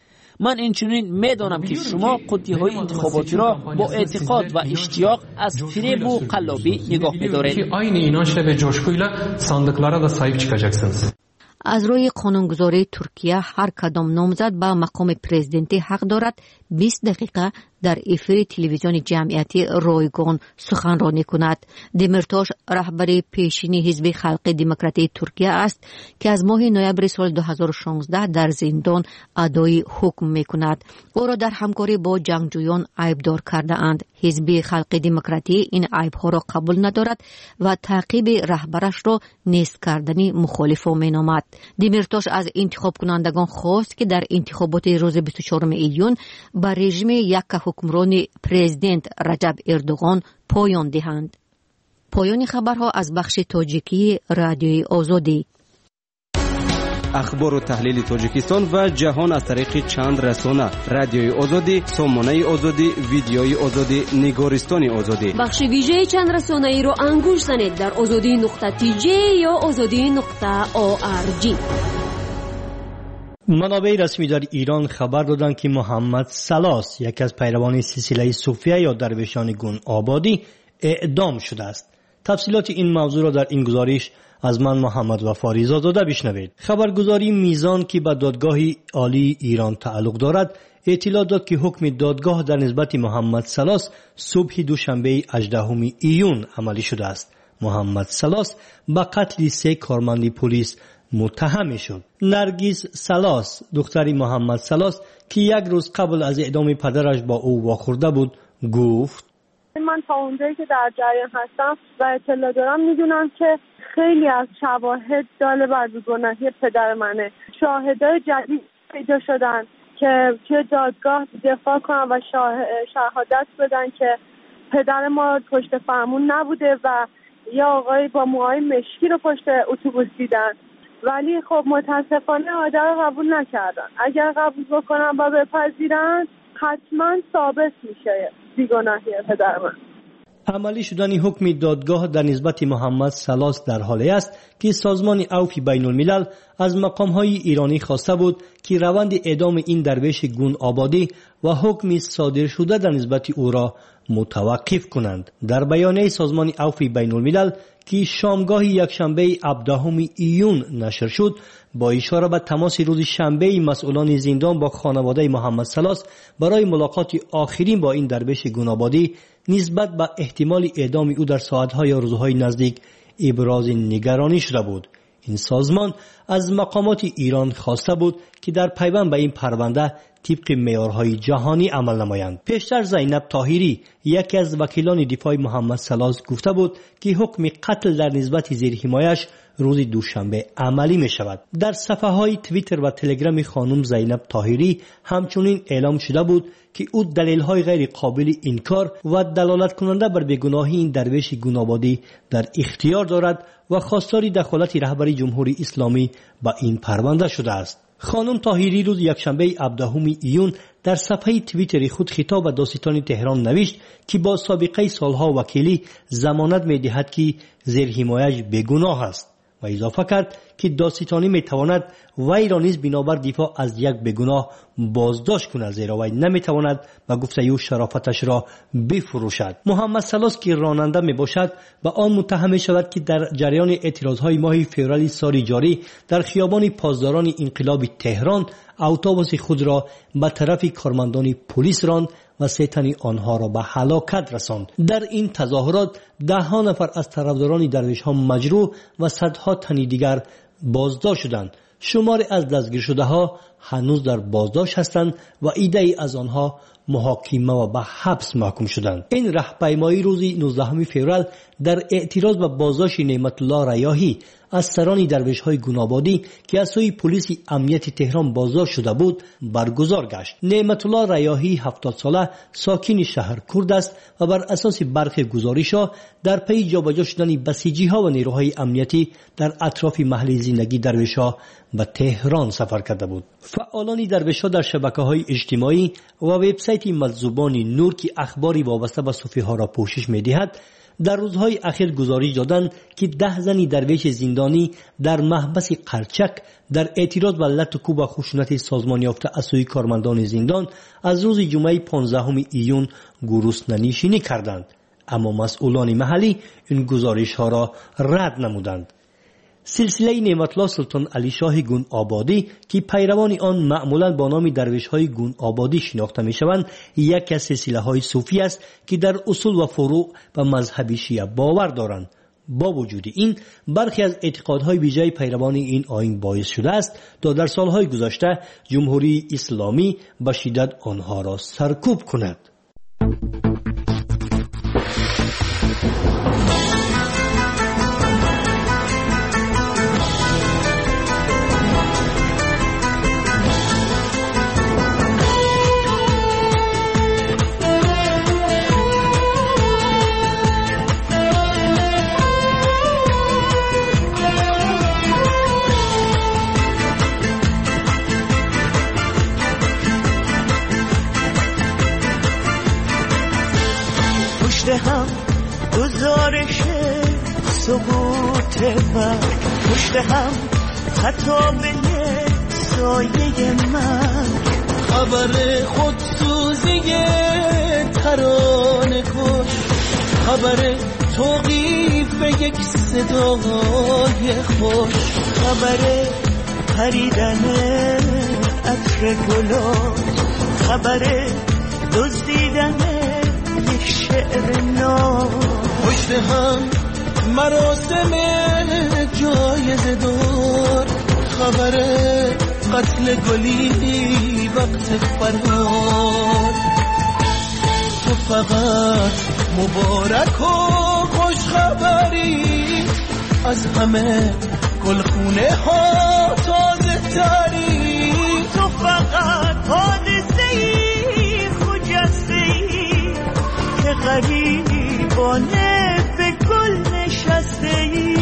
من اینچنین میدانم که شما قطعه های انتخاباتی را با اعتقاد و اشتیاق از فریب و قلابی نگاه می‌دارید. Aynı inançla ve coşkuyla sandıklara da sahip çıkacaksınız. از روی قانونگذاری ترکیه هر کدام نامزد به مقام پرزیدنتی حق دارد بیست دقیقه در افیر تلویزیون جمعیتی رایگان سخنرانی کند. دیمرتاش رهبر پیشینی حزب خلق دموکراتی ترکیه است که از ماه نوامبر سال دو هزار و شانزده در زندان ادای حکم می کند. او را در همکاری با جنگجویان عیبدار کرده اند. حزب خلق دموکراتی این عیبها را قبول ندارد و تعقیب رهبرش را نیست کردنی مخالف می نامد. دیمرتاش از انتخاب کنندگان خواست که در انتخابات روز بیست و چهارم ایون با رژیم یک حکمران پرزیدنت رجب اردوغان پایان دهند. پایان خبرها از بخش تاجیکی رادیوی آزادی. اخبار و تحلیل تاجیکستان و جهان از طریق چند رسانه: رادیوی آزادی، سامانه آزادی، ویدیوی آزادی، نگارستان آزادی. بخش ویژه چند رسانه ای رو انگوش زنید در آزادی نقطه تی جی یا آزادی نقطه او آر جی. منابع رسمی در ایران خبر دادند که محمد سلاس، یک از پیروان سلسله صوفیه یا درویشان گون آبادی، اعدام شده است. تفصیلات این موضوع را در این گزارش از من محمد وفا زاده بشنوید. خبرگزاری میزان که به دادگاه عالی ایران تعلق دارد اطلاع داد که حکم دادگاه در نسبت محمد سلاس صبح دوشنبه هجدهم ایون عملی شده است. محمد سلاس به قتل سه کارمند پلیس متهم شد. نرگس سلاس، دختری محمد سلاس که یک روز قبل از اعدام پدرش با او واخورده بود، گفت: من تا اونجایی که در جریان هستم و اطلاع دارم میدونم که خیلی از شواهد داله بر بی‌گناهی پدر منه. شاهدای جدید پیدا شدن که توی دادگاه دفاع کنن و شهادت بدن که پدر ما پشت فرمون نبوده و یا آقای با موهای مشکی رو پشت اتوبوس دیدن، ولی خب متاسفانه آدم رو قبول نکردن. اگر قبول بکنن و بپذیرن حتما ثابت میشه بی‌گناهی پدر من. عملی شدن حکم دادگاه در نسبت محمد سلاس در حالی است که سازمان عفو بین الملل از مقام‌های ایرانی خواسته بود که روند اعدام این درویش گون آبادی و حکم صادر شده در نسبت او را متوقف کنند. در بیانیه سازمان عفو بین الملل که شامگاه یکشنبه هفدهم ایون نشر شد، با اشاره به تماس روز شنبه مسئولان زندان با خانواده محمد سلاس برای ملاقات آخرین با این درویش گون آبادی نسبت به احتمال اعدام او در ساعت‌های یا روزهای نزدیک ابراز نگرانی شده بود. این سازمان از مقامات ایران خواسته بود که در پیوند به این پرونده طبق معیارهای جهانی عمل نمایند. پیشتر زینب طاهری، یکی از وکیلان دفاع محمد سلاس، گفته بود که حکم قتل در نسبت زیر حمایش روز دوشنبه عملی می شود. در صفحه های توییتر و تلگرام خانم زینب طاهری همچنین اعلام شده بود که او دلیل های غیر قابل انکار و دلالت کننده بر بیگناهی این درویش گونابادی در اختیار دارد و خواستار دخالت رهبری جمهوری اسلامی با این پرونده شده است. خانم طاهری روز یکشنبه هفدهم ایون در صفحه توییتر خود خطاب به دادستان تهران نوشت که با سابقه سالها وکیلی ضمانت می دهد که زیر حمایت بیگناه است و اضافه کرد که دادستانی می تواند وی را نیز بنابر دفاع از یک بیگناه بازداشت کند، زیرا وی نمی تواند و گفته او شرافتش را بفروشد. محمد سلاس که راننده می باشد به آن متهم شود که در جریان اعتراضهای ماه فوریه سال جاری در خیابان پاسداران انقلاب تهران اتوبوس خود را به طرف کارمندان پلیس راند و سه تن آنها را به هلاکت رساند. در این تظاهرات ده ها نفر از طرفداران درویش ها مجروح و صدها تن دیگر بازداشت شدند. شماری از دستگیر شده ها هنوز در بازداشت هستند و عده‌ای از آنها محاکمه و به حبس محکوم شدند. این راهپیمایی روز نوزدهم فوریه در اعتراض به بازداشت نعمت الله ریاحی از سران درویش های گونابادی که از سوی پلیس امنیت تهران بازداشت شده بود برگزار گشت. نعمت الله ریاحی هفتاد ساله ساکن شهر کرد است و بر اساس برخی گزارش‌ها در پی جابجا شدن بسیجی‌ها و نیروهای امنیتی در اطراف محل زندگی درویش‌ها به تهران سفر کرده بود. فعالان درویش‌ها در شبکه‌های اجتماعی و وبسایت ملزوبان نور که اخباری وابسته به صوفی‌ها را پوشش می‌دهد در روزهای اخیر گزارش دادند که ده زنی درویش زندانی در محبس قرچک در اعتراض به لط و کوب و خشونت سازمان یافته از سوی کارمندان زندان از روز جمعه پانزدهم ایون گرسنه‌نشینی کردند، اما مسئولان محلی این گزارش ها را رد نمودند. سلسله نعمت‌الله سلطان علی شاه گون آبادی که پیروان آن معمولا با نام درویش های گون آبادی شناخته می شوند، یکی از سلسله های صوفی است که در اصول و فروع و مذهب شیعه باور دارند. با وجود این برخی از اعتقادهای ویژه پیروان این آیین باعث شده است تا در سالهای گذشته جمهوری اسلامی به شدت آنها را سرکوب کند. هم گزارش سقوط من، پشت هم خطابه سایه من، خبر خودسوزی ترانه کش، خبر توقیف یک صدای خوش، خبر پریدن عطر گلات، خبر دزدیدن شعر نو، پشت هم مراسم جایزه دار، خبر قتل گلی وقت فرار، تو فقط مبارک و خوش خبری از همه گلخونه ها تازه تری، تو فقط حادثه‌ای خجسته‌ای که غریبانه به گل نشسته‌ای.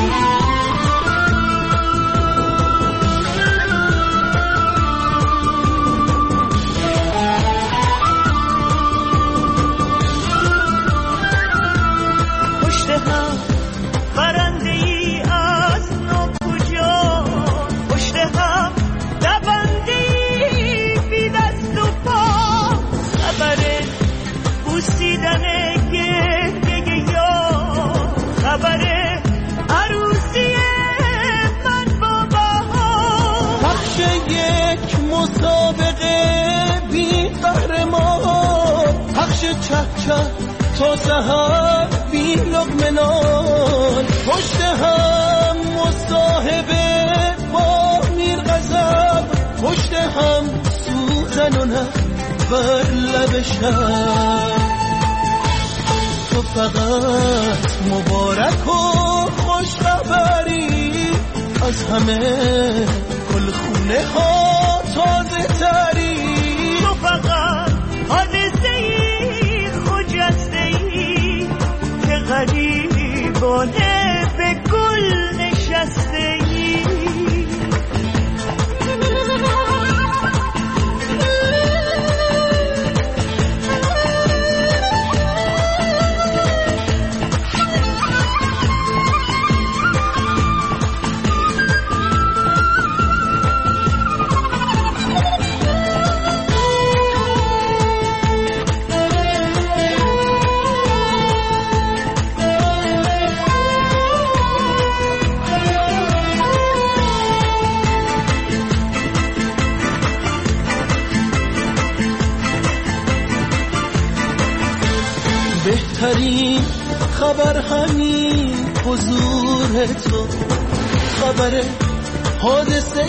پشت هم برنده‌ای از ناکجا، پشت هم دونده‌ای بی دست و پا، خبر بوسیدن گریه یار، خبر عروسی من با بهار، پخش یک مسابقه بی قهرمان، پخش چه چه تا سحر بی لقمه نان، پشت هم مصاحبه با میر غضب، پشت هم سوزن و نه بر لب شب، تو فقط مبارک و خوش خبری از همه گلخونه ها تازه تری، تو فقط حادثه‌ای خجسته‌ای که غریبانه به گل نشسته‌ای. بهترین خبر همین حضور تو، خبر حادثه.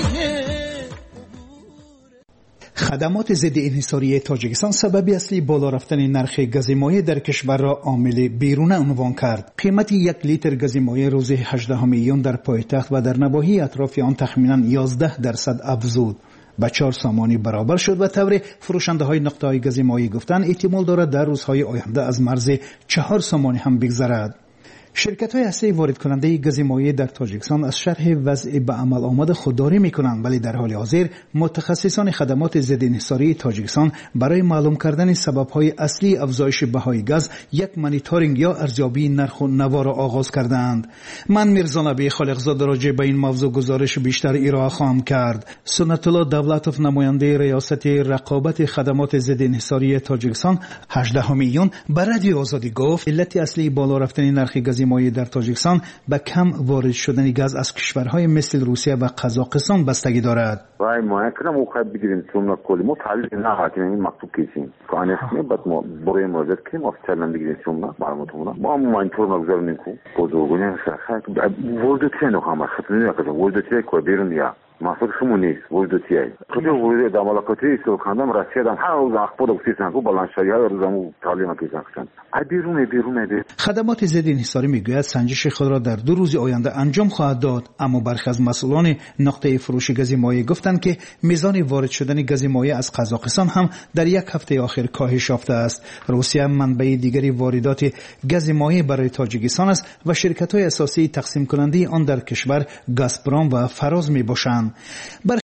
خدمات ضد انحصاری تاجیکستان سبب اصلی بالا رفتن نرخ گاز مایع در کشور را عامل بیرونه عنوان کرد. قیمت یک لیتر گاز مایع روز هجدهم ایون در پایتخت و در نواحی اطراف آن تخمیناً یازده درصد افزود، به چهار سامانی برابر شد و طور فروشنده های نقطه های گاز مایع گفتند احتمال دارد در روزهای آینده از مرز چهار سامانی هم بگذرد. شرکت‌های اصلی وارد کننده گاز مایع در تاجیکستان از شرح وضع به عمل آمد خودداری می‌کنند، ولی در حال حاضر متخصصان خدمات ضد انحصاری تاجیکستان برای معلوم کردن سبب‌های اصلی افزایش بهای گاز یک مانیتورینگ یا ارزیابی نرخ و نوا را آغاز کردند. من میرزا نبی خالقزاده راجع به این موضوع گزارش بیشتر ارائه خواهم کرد. سنت الله دولتوف نماینده ریاست رقابت خدمات ضد انحصاری تاجیکستان هجدهم ایون به رادیو آزادی گفت علت اصلی بالا رفتن نرخ گاز مایع در تاجیکستان به کم وارد شدن گاز از کشورهای مثل روسیه و قزاقستان بستگی دارد. وای ما کنم او خب بگیریم چون کلی ما تعلیق نه حاکم این مکتوب کیسیم کانه نه بعد ما برای مراجعه کنیم افتادن بگیریم چون معلوماتمون ما مانیتور مگذار میکنیم بزرگونه شخص ورود چه هم خاطر نمیکنم ورود چه کو بیرون یا مقصد شما نیست ورود چه خود ورود در ملاقاتی سوخاندم رسیدم هر روز اخبار گفتن کو بالانشاری ها روزمو تعلیم کردن بیرون بیرون بیرون. خدمات ضد انحصاری میگوید سنجش خود را در دو روز آینده انجام خواهد داد، اما برخی از مسئولان نقطه فروش گاز مایع گفتند که میزان وارد شدن گاز مایع از قزاقستان هم در یک هفته آخر کاهش یافته است. روسیه منبع دیگری واردات گاز مایع برای تاجیکستان است و شرکت‌های اساسی تقسیم کننده آن در کشور گازپروم و فراز میباشند. برخی